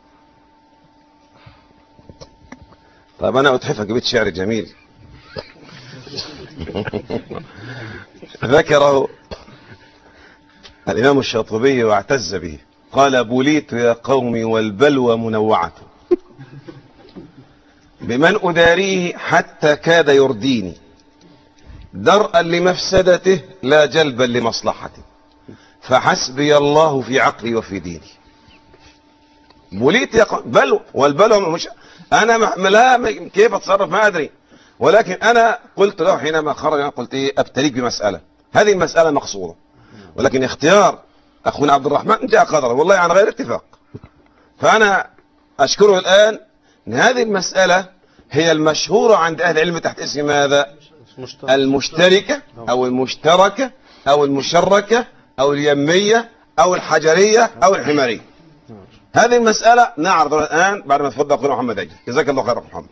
طيب أنا أتحفك بيت شعر جميل ذكره الإمام الشاطبي واعتز به، قال: بليت يا قومي والبلوى منوعة بمن أداريه حتى كاد يرديني، درءا لمفسدته لا جلبا لمصلحته، فحسبي الله في عقلي وفي ديني. بليت يا قومي، بلوى، والبلوى مش أنا لا كيف أتصرف ما أدري، ولكن أنا قلت له حينما خرج أنا قلت إيه أبتليك بمسألة، هذه المسألة مقصودة، ولكن اختيار أخونا عبد الرحمن جاء قدرا والله عن غير اتفاق. فأنا أشكره الآن أن هذه المسألة هي المشهورة عند أهل العلم تحت اسم ماذا؟ المشتركة أو المشتركة أو المشركة أو اليمية أو الحجرية أو الحمارية. هذه المسألة نعرض الآن بعد ما تفضل أخونا محمد أجل، جزاك الله خير محمد.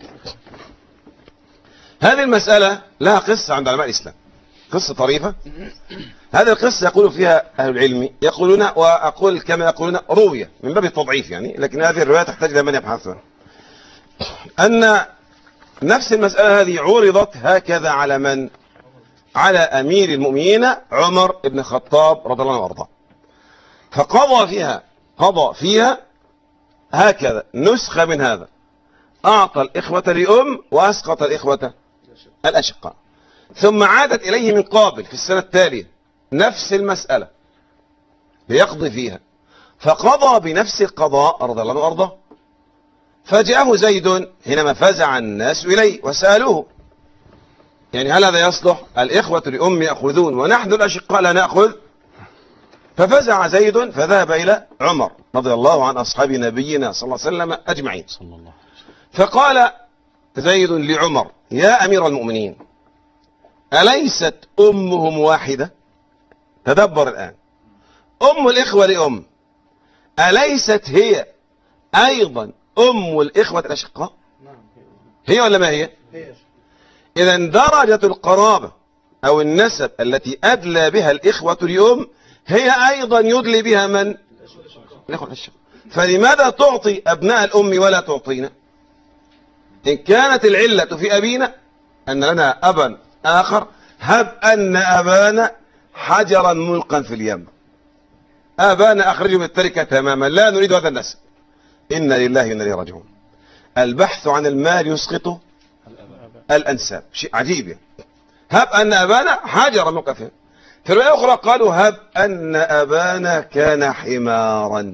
هذه المسألة لها قصة عند علماء الإسلام، قصة طريفة. هذه القصة يقول فيها أهل العلم، يقولون وأقول كما يقولون روية من باب التضعيف يعني، لكن هذه الرواية تحتاج إلى من يبحثها، أن نفس المسألة هذه عرضت هكذا على من؟ على أمير المؤمنين عمر بن الخطاب رضي الله عنه وارضاه، فقضى فيها قضى فيها هكذا نسخة من هذا، أعطى الإخوة لأم وأسقط الإخوة الأشقاء، ثم عادت إليه من قابل في السنة التالية نفس المسألة ليقضي فيها، فقضى بنفس القضاء رضي الله عنه وارضاه. فجاءه زيد حينما فزع الناس إليه وسألوه يعني هل هذا يصلح؟ الإخوة لأم يأخذون ونحن الأشقاء لا نأخذ. ففزع زيد فذهب إلى عمر رضي الله عن أصحاب نبينا صلى الله عليه وسلم أجمعين. فقال زيد لعمر: يا أمير المؤمنين، أليست أمهم واحدة؟ تدبر الآن، أم الإخوة لأم أليست هي أيضا أم الإخوة الأشقاء؟ هي ولا ما هي؟ إذا درجة القرابة أو النسب التي أدلى بها الإخوة لأم هي أيضا يدلي بها من؟ الإخوة الأشقاء. فلماذا تعطي أبناء الأم ولا تعطينا؟ إن كانت العلة في أبينا أن لنا أبا آخر، هب أن أبانا حجرا ملقا في اليم، أبانا أخرجه من التركة تماما، لا نريد هذا النسب. إنا لله وإنا إليه راجعون. البحث عن المال يسقط الأنساب، شيء عجيب يعني. هب أن أبانا حجرا ملقا في اليم. في الرواية الأخرى قالوا: هب أن أبانا كان حمارا،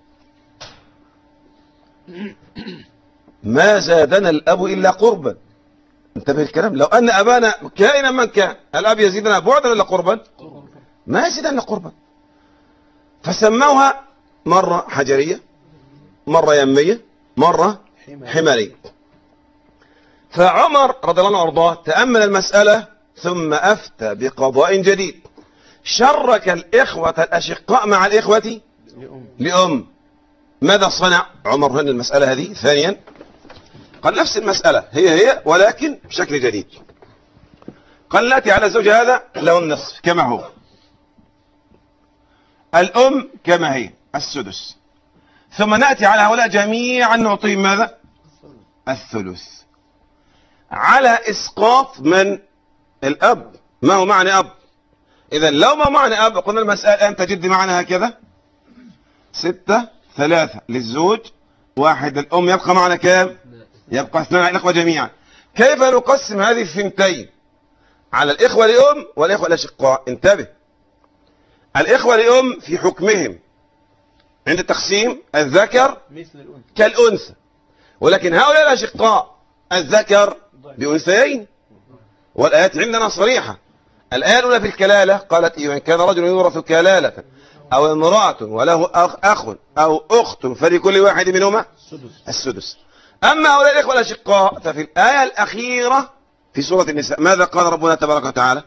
ما زادنا الأب إلا قربا. انتبه الكلام، لو أن أبانا كائنا من كان، الأب يزيدنا بعدا ولا قربا؟ ما يزيدنا قربا. فسموها مرة حجرية، مرة يمية، مرة حماري. فعمر رضي الله عنه وارضاه تأمل المسألة ثم أفتى بقضاء جديد، شرك الإخوة الأشقاء مع الإخوة لأم. ماذا صنع عمر هنا المسألة هذه؟ ثانيا قال نفس المسألة هي هي ولكن بشكل جديد. قال نأتي على الزوج هذا له النصف كما هو، الأم كما هي السدس، ثم نأتي على هؤلاء جميعا نعطيهم ماذا؟ الثلث، على إسقاط من؟ الأب. ما هو معنى أب؟ إذا لو ما معنى أب قلنا المسألة أنت جد معنا هكذا ستة ثلاثة للزوج واحد الأم، يبقى معنا كام؟ يبقى اثنان على الإخوة جميعا. كيف نقسم هذه الثنتين على الإخوة لأم والإخوة الأشقاء؟ انتبه، الإخوة لأم في حكمهم عند التقسيم الذكر كالأنثى، ولكن هؤلاء الأشقاء الذكر بأنثيين، والآيات عندنا صريحة. الآية الأولى في الكلالة قالت إيه؟ إن كان رجل يورث كلالة أو امرأة وله أخ, أخ أو أخت فلكل واحد منهما السدس. أما هؤلاء الإخوة الأشقاء ففي الآية الأخيرة في سورة النساء ماذا قال ربنا تبارك وتعالى؟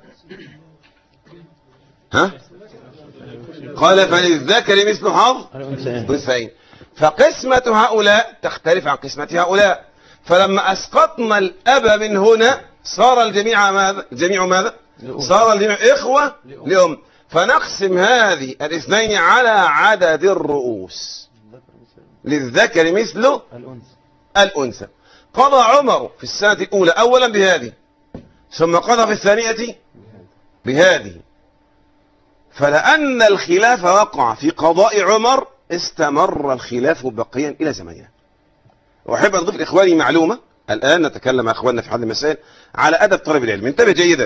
ها؟ قال فللذكر مثل حظ الأنثيين. فقسمة هؤلاء تختلف عن قسمة هؤلاء، فلما أسقطنا الأب من هنا صار الجميع ماذا؟ الجميع ماذا؟ صار الجميع إخوة لأم. فنقسم هذه الاثنين على عدد الرؤوس، للذكر مثل الأنثى. قضى عمر في السنة الأولى أولا بهذه، ثم قضى في الثانية بهذه. فلأن الخلاف وقع في قضاء عمر استمر الخلاف بقيا إلى زماننا. وأحب أن أضيف لإخواني معلومة الآن نتكلم مع إخواننا في حل المسائل على أدب طالب العلم. انتبه جيدا،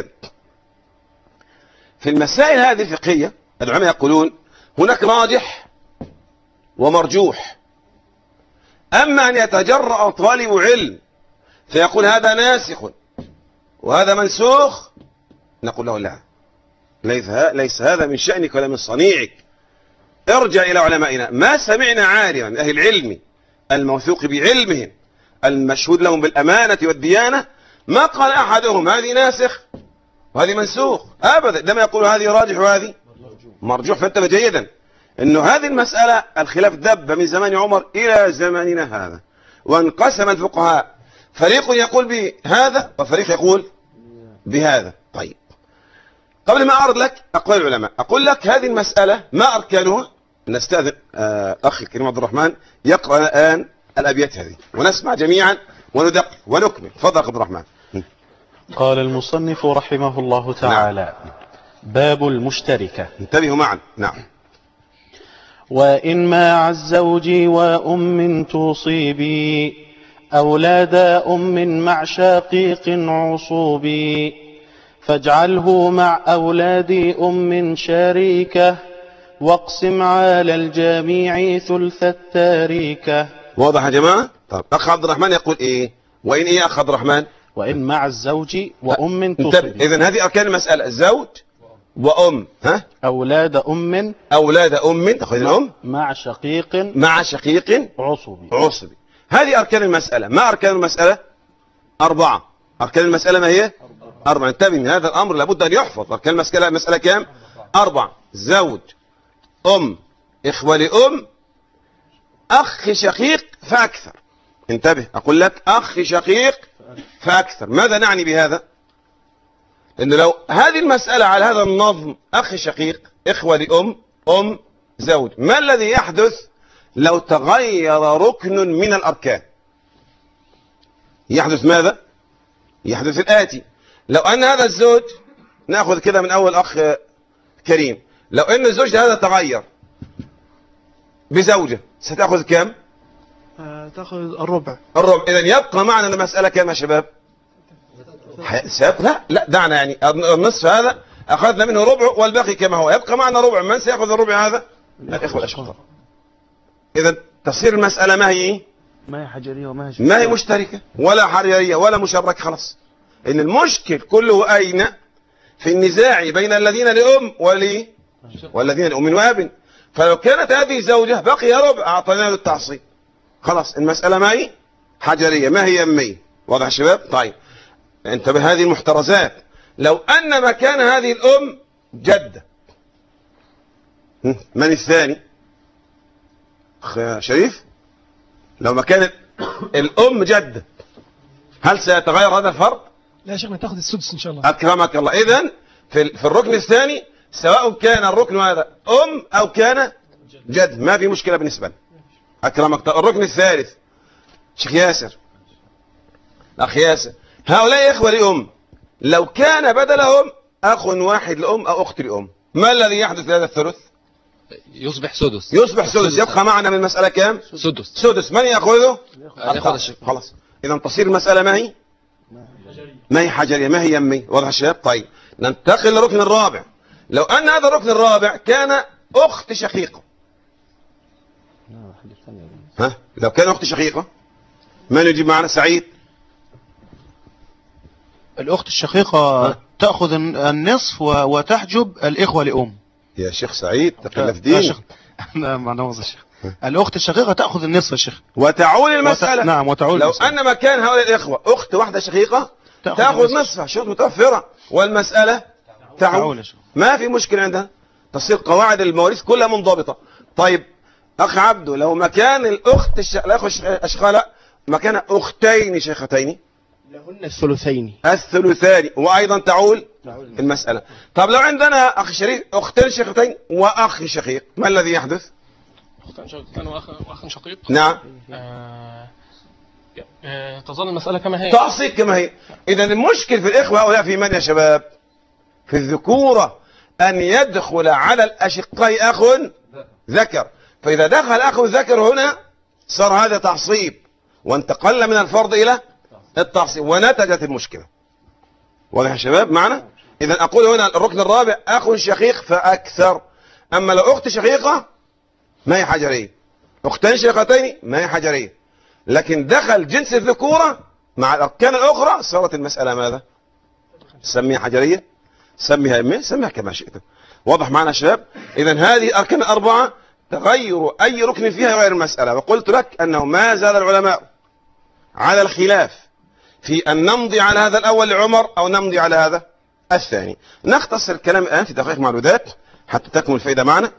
في المسائل هذه الفقهية العلماء يقولون هناك راجح ومرجوح. أما أن يتجرأ طالب علم فيقول هذا ناسخ وهذا منسوخ، نقول له لا، ليس هذا من شأنك ولا من صنيعك. ارجع إلى علمائنا، ما سمعنا عالما من أهل العلم الموثوق بعلمهم المشهود لهم بالأمانة والديانة ما قال أحدهم هذه ناسخ وهذه منسوخ أبدا، لما يقول هذه راجح وهذه مرجوح. فانتبه جيدا أنه هذه المسألة الخلاف دب من زمان عمر إلى زماننا هذا، وانقسم الفقهاء فريق يقول بهذا وفريق يقول بهذا. طيب قبل ما أعرض لك أقوال العلماء أقول لك هذه المسألة ما أركانها. نستأذن أخي الكريم عبد الرحمن يقرأ الآن الأبيات هذه ونسمع جميعا وندق ونكمل. تفضل عبد الرحمن. قال المصنف رحمه الله تعالى: نعم. باب المشتركة. انتبهوا معا. نعم. وإن مع الزوج وأم توصيبي أولاد أم مع شقيق عصوبي فاجعله مع أولاد أم شريكة واقسم على الجميع ثلث التاريكة. واضح يا جماعة؟ طب أخ عبد الرحمن يقول إيه؟ وإن إيه أخ عبد الرحمن؟ وإن مع الزوج وأم تصيب. إذن هذه أركان المسألة، الزوج وأم. ها؟ أولاد أم أولاد أم تأخذ الأم مع شقيق مع شقيق عصبي عصبي. هذه أركان المسألة. ما أركان المسألة؟ أربعة. أركان المسألة ما هي؟ أربعة. انتبه من هذا الأمر لابد أن يحفظ. أركان المسألة مسألة كام؟ أربعة. زوج، أم، إخوة لأم، أخ شقيق فأكثر. انتبه أقول لك أخ شقيق فأكثر. ماذا نعني بهذا؟ إنه لو هذه المسألة على هذا النظم أخ شقيق، إخوة لأم، أم، زوج، ما الذي يحدث لو تغير ركن من الأركان؟ يحدث ماذا؟ يحدث الآتي: لو أن هذا الزوج، نأخذ كده من أول أخ كريم، لو أن الزوج هذا تغير بزوجة ستأخذ كم؟ آه تأخذ الربع. الربع. إذن يبقى معنا المسألة كم يا شباب؟ لا لا دعنا يعني النصف هذا أخذنا منه ربع والباقي كما هو، يبقى معنا ربع. من سيأخذ الربع هذا؟ الإخوة الأشقاء. إذن تصير المسألة ما هي؟ ما هي حجرية وما هي شركة. ما هي مشتركة ولا حريرية ولا مشركة. خلاص. إن المشكل كله أين؟ في النزاع بين الذين لأم ولي والذين لأم وأب. فلو كانت هذه زوجة بقي ربع أعطينا له التعصيب، خلاص المسألة ما هي حجرية، ما هي أمية. واضح يا شباب؟ طيب انتبه هذه المحترزات. لو أن مكان هذه الأم جدة، من الثاني؟ أخ شريف، لو مكان الأم جدة هل سيتغير هذا الفرق؟ لا يا شيخنا تاخذ السدس إن شاء الله. أكرمك الله. إذن في في الركن الثاني سواء كان الركن هذا أم أو كان جد ما في مشكلة بالنسبة لنا. أكرمك. الركن الثالث شيخ ياسر، أخ ياسر، هؤلاء إخوة لأم لو كان بدلهم أخ واحد لأم أو أخت لأم، ما الذي يحدث لهذا الثلث؟ يصبح سدس. يصبح سدس. يبقى معنا من المسألة كام؟ سدس. سدس. من يأخذه؟ يأخذ. خلاص. إذا تصير المسألة ما هي؟ ما هي حجرية، ما هي يمي. واضح يا شباب؟ طيب ننتقل للركن الرابع. لو أن هذا الركن الرابع كان أخت شقيقة، ها؟ لو كان أخت شقيقة من يجيب معنا؟ سعيد. الأخت الشقيقة ها؟ تأخذ النصف وتحجب الإخوة لأم. يا شيخ سعيد تقلف دين. لا ما نوضح الشيخ. الأخت الشقيقة تأخذ النصف يا شيخ وتعول المسألة. وت... نعم وتعول لو المسألة. أن مكان هؤلاء الإخوة أخت واحدة شقيقة تأخذ, تأخذ نصفها، شروط متوفرة، والمسألة تعول. ما في مشكلة عندها، تصير قواعد المواريث كلها منضبطة. طيب أخ عبده، لو مكان الأخت الش... لا أخت أشقاء، لا مكان أختين شيختين لهن الثلثين الثلثان، وأيضا تعول المسألة. طب لو عندنا أخ شريف أختين شقيقتين وأخ شقيق، ما الذي يحدث؟ أختين شقيقتين وأخ وأخ شقيق. نعم. آه... آه... تظل المسألة كما هي. تعصيب كما هي. إذا المشكل في الإخوة هؤلاء في من يا شباب؟ في الذكورة، أن يدخل على الأشقاء أخ ذكر، فإذا دخل أخ ذكر هنا صار هذا تعصيب وانتقل من الفرض إلى التعصيب ونتجت المشكلة. واضح يا شباب معنا؟ إذا أقول هنا الركن الرابع أخ شقيق فأكثر. أما لو أخت شقيقة ما هي حجرية، أختين شقيقتين ما هي حجرية، لكن دخل جنس الذكورة مع الأركان الأخرى صارت المسألة ماذا؟ سميها حجرية، سميها يمين، سميها كما شئت. واضح معنا يا شباب؟ إذا هذه الأركان الأربعة تغير أي ركن فيها يغير المسألة. وقلت لك أنه ما زال العلماء على الخلاف في أن نمضي على هذا الأول لعمر أو نمضي على هذا الثاني. نختصر الكلام الآن في دقائق معدودات حتى تكمل الفائدة معنا.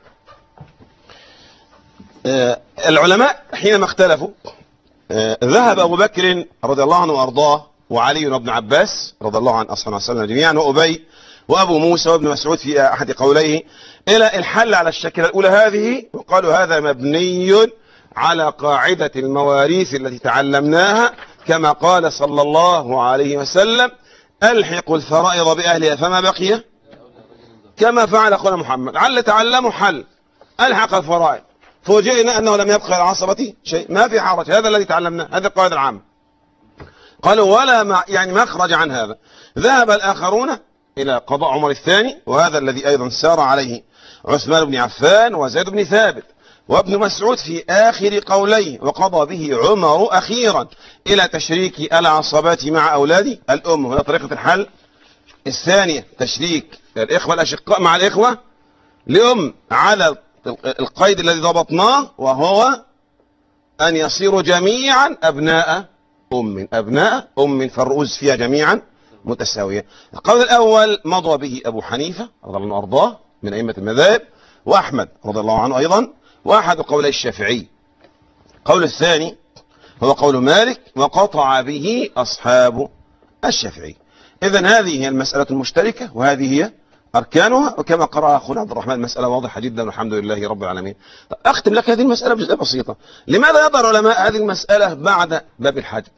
آه العلماء حينما اختلفوا آه ذهب أبو بكر رضي الله عنه وأرضاه وعلي وابن عباس رضي الله عن أصحاب السنة جميعا وأبي وأبو موسى وابن مسعود في أحد قوليه إلى الحل على الشكل الأولى هذه، وقالوا هذا مبني على قاعدة المواريث التي تعلمناها كما قال صلى الله عليه وسلم ألحقوا الفرائض بأهلها فما بقي، كما فعل أخونا محمد. عل تعلموا حل ألحق الفرائض، فوجئنا أنه لم يبقى العصبة شيء، ما في حرج، هذا الذي تعلمناه، هذه القاعدة العامة. قالوا ولا ما يعني مخرج عن هذا. ذهب الآخرون إلى قضاء عمر الثاني، وهذا الذي أيضا سار عليه عثمان بن عفان وزيد بن ثابت وابن مسعود في آخر قوليه، وقضى به عمر أخيرا إلى تشريك العصبات مع أولاد الأم. هنا طريقة الحل الثانية، تشريك الإخوة الأشقاء مع الإخوة لأم على القيد الذي ضبطناه، وهو أن يصيروا جميعا أبناء أم أبناء أم فالرؤوس فيها جميعا متساوية. القول الأول مضى به أبو حنيفة رضي الله عنه وأرضاه من أئمة المذاهب، وأحمد رضي الله عنه أيضا، وأحد قولي الشافعي. القول الثاني هو قول مالك وقطع به أصحاب الشافعي. إذن هذه هي المسألة المشتركة وهذه هي أركانها، وكما قرأ أخونا عبد الرحمن مسألة واضحة جدا والحمد لله رب العالمين. أختم لك هذه المسألة بجزء بسيطة. لماذا يضع العلماء هذه المسألة بعد باب الحجب؟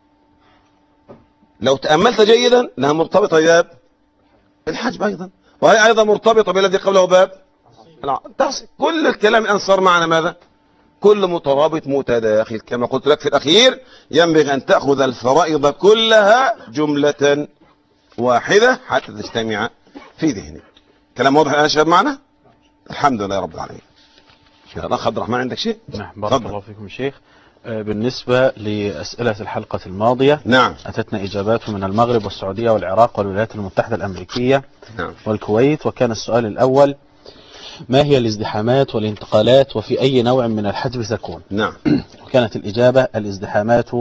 لو تأملت جيدا لها مرتبطة بباب الحجب أيضا، وهي أيضا مرتبطة بالذي قبله باب التعصيب. كل الكلام الآن صار معنا ماذا؟ كل مترابط متداخل. كما قلت لك في الأخير ينبغي أن تأخذ الفرائض كلها جملة واحدة حتى تجتمع في ذهنك. كلام واضح يا شباب معنا؟ الحمد لله رب العالمين. الأخ عبد الرحمن عندك شيء؟ نعم بارك الله فيكم شيخ. بالنسبة لأسئلة الحلقة الماضية نعم أتتنا إجابات من المغرب والسعودية والعراق والولايات المتحدة الأمريكية نعم. والكويت. وكان السؤال الأول ما هي الازدحامات والانتقالات وفي أي نوع من الحجب تكون؟ نعم. كانت الإجابة الازدحامات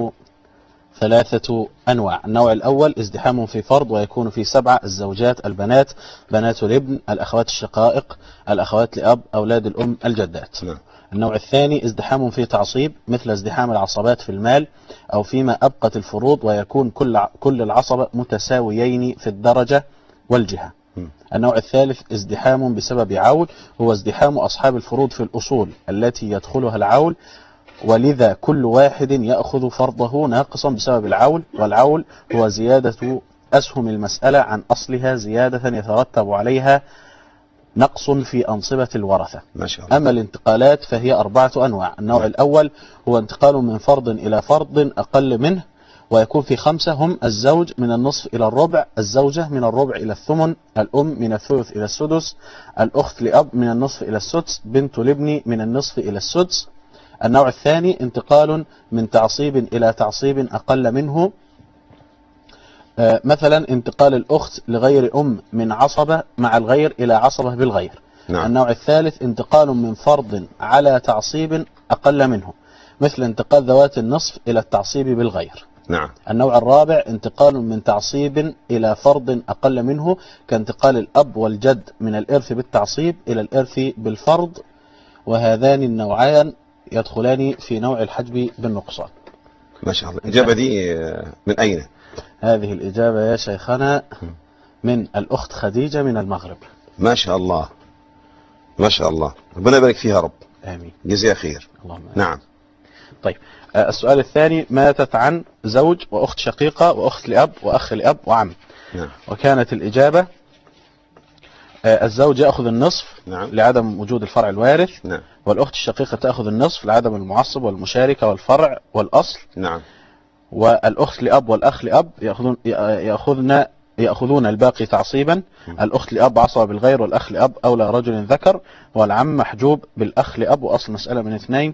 ثلاثة أنواع. النوع الأول ازدحام في فرض ويكون في سبعة: الزوجات، البنات، بنات الابن، الأخوات الشقائق، الأخوات لأب، أولاد الأم، الجدات. نعم. النوع الثاني ازدحام في تعصيب مثل ازدحام العصبات في المال أو فيما أبقت الفروض ويكون كل كل العصبة متساويين في الدرجة والجهة. النوع الثالث ازدحام بسبب عول، هو ازدحام أصحاب الفروض في الأصول التي يدخلها العول، ولذا كل واحد يأخذ فرضه ناقصا بسبب العول، والعول هو زيادة أسهم المسألة عن أصلها زيادة يترتب عليها نقص في أنصبة الورثة. ما شاء الله. أما الانتقالات فهي أربعة أنواع. النوع الأول هو انتقال من فرض إلى فرض أقل منه ويكون في خمسة، هم الزوج من النصف إلى الربع، الزوجة من الربع إلى الثمن، الأم من الثلث إلى السدس، الأخت لأب من النصف إلى السدس، بنت الابن من النصف إلى السدس. النوع الثاني انتقال من تعصيب إلى تعصيب أقل منه، آه مثلا انتقال الأخت لغير أم من عصبة مع الغير إلى عصبة بالغير. نعم. النوع الثالث انتقال من فرض على تعصيب أقل منه مثل انتقال ذوات النصف إلى التعصيب بالغير. نعم. النوع الرابع انتقال من تعصيب إلى فرض أقل منه كانتقال الأب والجد من الإرث بالتعصيب إلى الإرث بالفرض، وهذان النوعان يدخلان في نوع الحجب بالنقصان. ما شاء الله. الإجابة دي من أين؟ هذه الإجابة يا شيخنا من الأخت خديجة من المغرب. ما شاء الله ما شاء الله، ربنا يبارك فيها رب. آمين. جزاها خير. اللهم آمين. نعم. طيب السؤال الثاني: ماتت عن زوج وأخت شقيقة وأخت لأب وأخ لأب وعم. نعم. وكانت الإجابة الزوج يأخذ النصف نعم. لعدم وجود الفرع الوارث. نعم. والأخت الشقيقة تأخذ النصف لعدم المعصب والمشاركة والفرع والأصل. نعم. والأخت لأب والأخ لأب يأخذون يأخذن يأخذون الباقي تعصيبا. الأخت لأب عصبة بالغير والأخ لأب أولى رجل ذكر، والعم محجوب بالأخ لأب. وأصل مسألة من اثنين،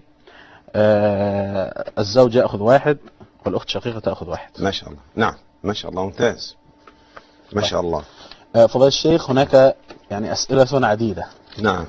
آه الزوج يأخذ واحد والأخت شقيقة تأخذ واحد. ما شاء الله. نعم. ما شاء الله، ممتاز. ما شاء الله. آه فضيلة الشيخ، هناك يعني أسئلة عديدة. نعم.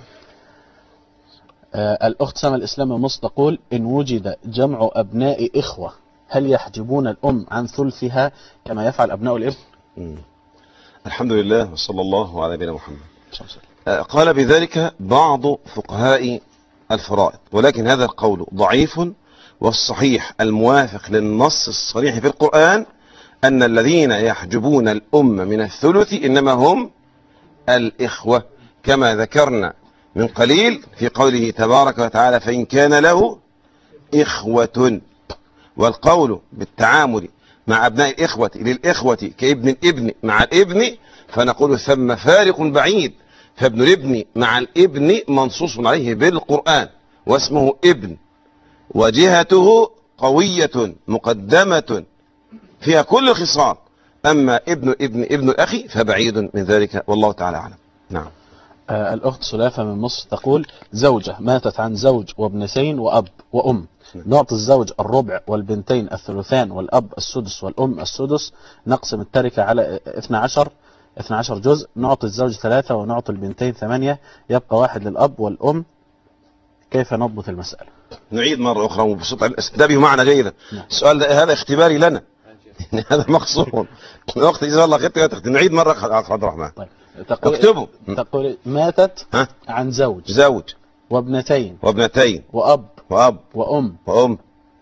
آه الأخت سما الإسلام مصر تقول: إن وجد جمع أبناء إخوة هل يحجبون الأم عن ثلثها كما يفعل أبناء الابن؟ مم. الحمد لله وصلى الله على نبينا محمد. آه قال بذلك بعض فقهاء الفرائض، ولكن هذا القول ضعيف، والصحيح الموافق للنص الصريح في القرآن أن الذين يحجبون الأم من الثلث إنما هم الإخوة، كما ذكرنا من قليل في قوله تبارك وتعالى: فإن كان له إخوة. والقول بالتعامل مع أبناء الإخوة للإخوة كابن الابن مع الابن، فنقول ثم فارق بعيد، فابن الابن مع الابن منصوص عليه بالقرآن واسمه ابن، وجهته قوية مقدمة فيها كل الخصال، أما ابن ابن ابن الأخي فبعيد من ذلك، والله تعالى أعلم. نعم. آه الأخت سلافة من مصر تقول: زوجة ماتت عن زوج وابنتين وأب وأم، نعطي الزوج الربع والبنتين الثلثان والأب السدس والأم السدس، نقسم التركة على اثني عشر اثني عشر جزء، نعطي الزوج ثلاثة ونعطي البنتين ثمانية، يبقى واحد للأب والأم. كيف نضبط المسألة؟ نعيد مرة أخرى وبصوت استدابه معنا جيدا. السؤال ده هذا اختباري لنا. هذا مقصود. وقت إذا الله خدت نعيد مرة عبد الرحمن. طيب. تقول اكتبوا. تقول ماتت ها؟ عن زوج زوج وابنتين وابنتين وأب وأب وأم وأم.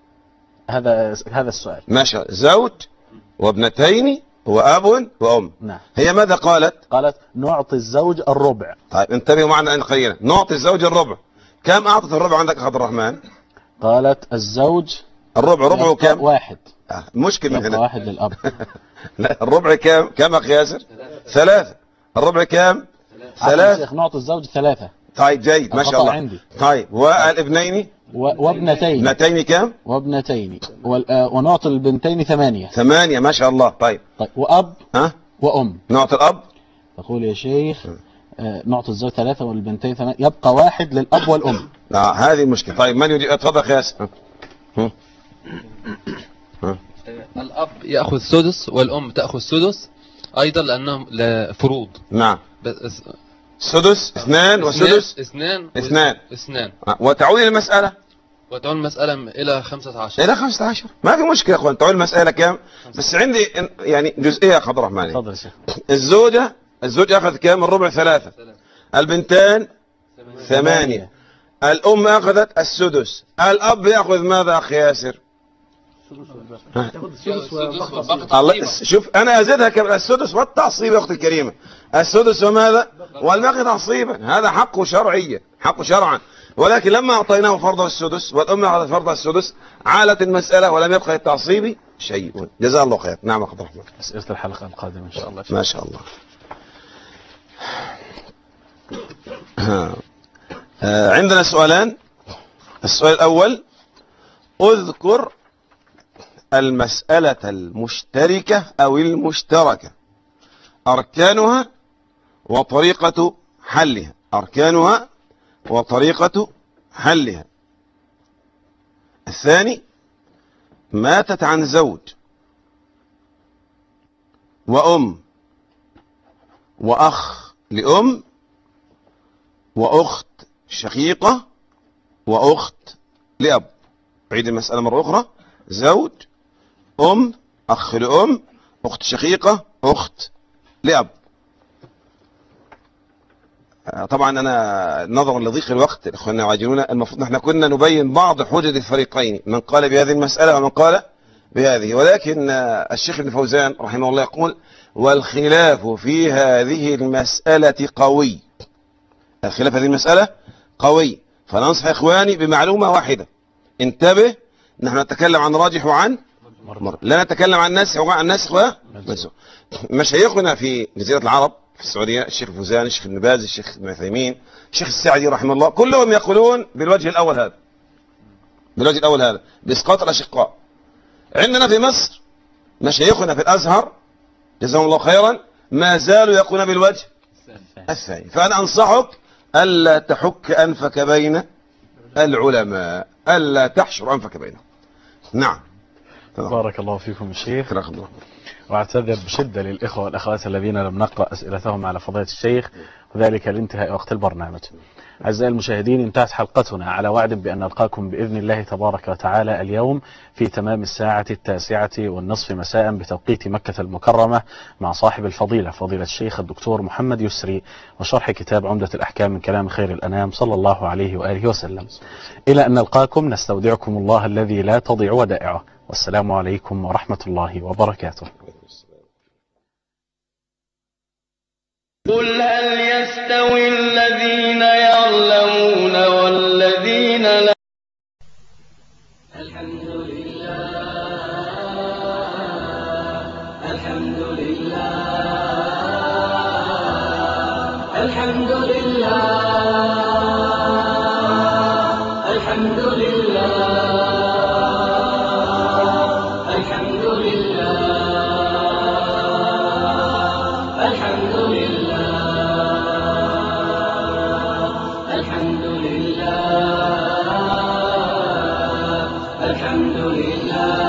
هذا هذا السؤال. ماشي. زوج وابنتين وأب وأم. نعم. هي ماذا قالت؟ قالت: نعطي الزوج الربع. طيب انتبهوا معنا أن قليلا. نعطي الزوج الربع. كم أعطت الربع عندك عبد الرحمن؟ قالت: الزوج الربع ربعه كم؟ واحد. آه. مشكلة هنا. واحد للأب. لا، الربع كم؟ كم أخي ياسر؟ ثلاثة. الربع كم؟ ثلاثة. نعطي الزوج ثلاثة. طيب جيد، ما شاء الله. عندي. طيب والابنين؟ وابنتين. ابنتين كم؟ وابنتين ونعطي البنتين ثمانية. ثمانية، ما شاء الله. طيب. طيب وأب ها؟ وأم. نعطي الأب؟ تقول يا شيخ آه نعطي الزوج ثلاثة والبنتين ثمانية، يبقى واحد للأب والأم. لا، هذه المشكلة. طيب من يجي؟ اتفضل يا ياسر. الأب يأخذ سدس والأم تأخذ سدس أيضا لأنهم فروض. نعم. سدس اثنان وسدس اثنان اثنان اثنان. وتعود المسألة وتعود المسألة إلى خمسة عشر. إلى خمسة عشر ما في مشكلة يا أخوان. تعود المسألة كام؟ بس عندي يعني جزئية يا أخ عبد الرحمن. تفضل يا شيخ. الزوجة الزوج أخذ كام؟ الربع ثلاثة، البنتان ثمانية، الأم أخذت السدس، الأب يأخذ ماذا أخي ياسر؟ الله شوف أنا أزيدها كم؟ السدس والتعصيب يا أختي الكريمة، السدس وماذا؟ والباقي تعصيبا. هذا حقه شرعيا، حقه شرعا. ولكن لما أعطيناه فرض السدس والأم أخذت فرض السدس عالت المسألة ولم يبقى التعصيبي شيء. جزاه الله خير. نعم يا عبد الرحمن. أسئلة الحلقة القادمة إن شاء الله. ما شاء الله. عندنا سؤالان. السؤال الأول: اذكر المسألة المشتركة أو المشتركة، أركانها وطريقة حلها. أركانها وطريقة حلها. الثاني: ماتت عن زوج وأم وأخ لأم وأخت شقيقة وأخت لأب. عيد المسألة مرة أخرى: زوج، أم، أخ لأم، أخت شقيقة، أخت لأب. طبعا أنا نظرا لضيق الوقت إخواننا وعاجلون المفروض نحن كنا نبين بعض حجج الفريقين، من قال بهذه المسألة ومن قال بهذه، ولكن الشيخ ابن فوزان رحمه الله يقول: والخلاف في هذه المسألة قوي. الخلاف في هذه المسألة قوي. فننصح إخواني بمعلومة واحدة: انتبه، نحن نتكلم عن راجح وعن مر، لا نتكلم عن ناسخ وعن ناسخ ومنسوخ. مشايخنا في جزيرة العرب في السعودية، الشيخ الفوزان، الشيخ ابن باز، الشيخ ابن عثيمين، الشيخ السعدي رحمه الله، كلهم يقولون بالوجه الأول هذا، بالوجه الأول هذا بإسقاط الأشقاء. عندنا في مصر مشايخنا في الأزهر جزاهم الله خيرا ما زالوا يقولون بالوجه الثاني. فأنا أنصحك ألا تحك أنفك بين العلماء، ألا تحشر أنفك بينهم. نعم. بارك الله فيكم الشيخ. واعتذر بشدة للإخوة والأخوات الذين لم نقرأ أسئلتهم على فضيلة الشيخ، وذلك لانتهاء وقت البرنامج. أعزائي المشاهدين، انتهت حلقتنا على وعد بأن نلقاكم بإذن الله تبارك وتعالى اليوم في تمام الساعة التاسعة والنصف مساء بتوقيت مكة المكرمة مع صاحب الفضيلة فضيلة الشيخ الدكتور محمد يسري وشرح كتاب عمدة الأحكام من كلام خير الأنام صلى الله عليه وآله وسلم. إلى أن نلقاكم نستودعكم الله الذي لا تضيع ودائعه، والسلام عليكم ورحمة الله وبركاته. قل هل يستوي الذين يعلمون والذين لا. الحمد لله الحمد لله الحمد لله الحمد لله الحمد لله الحمد لله الحمد لله الحمد لله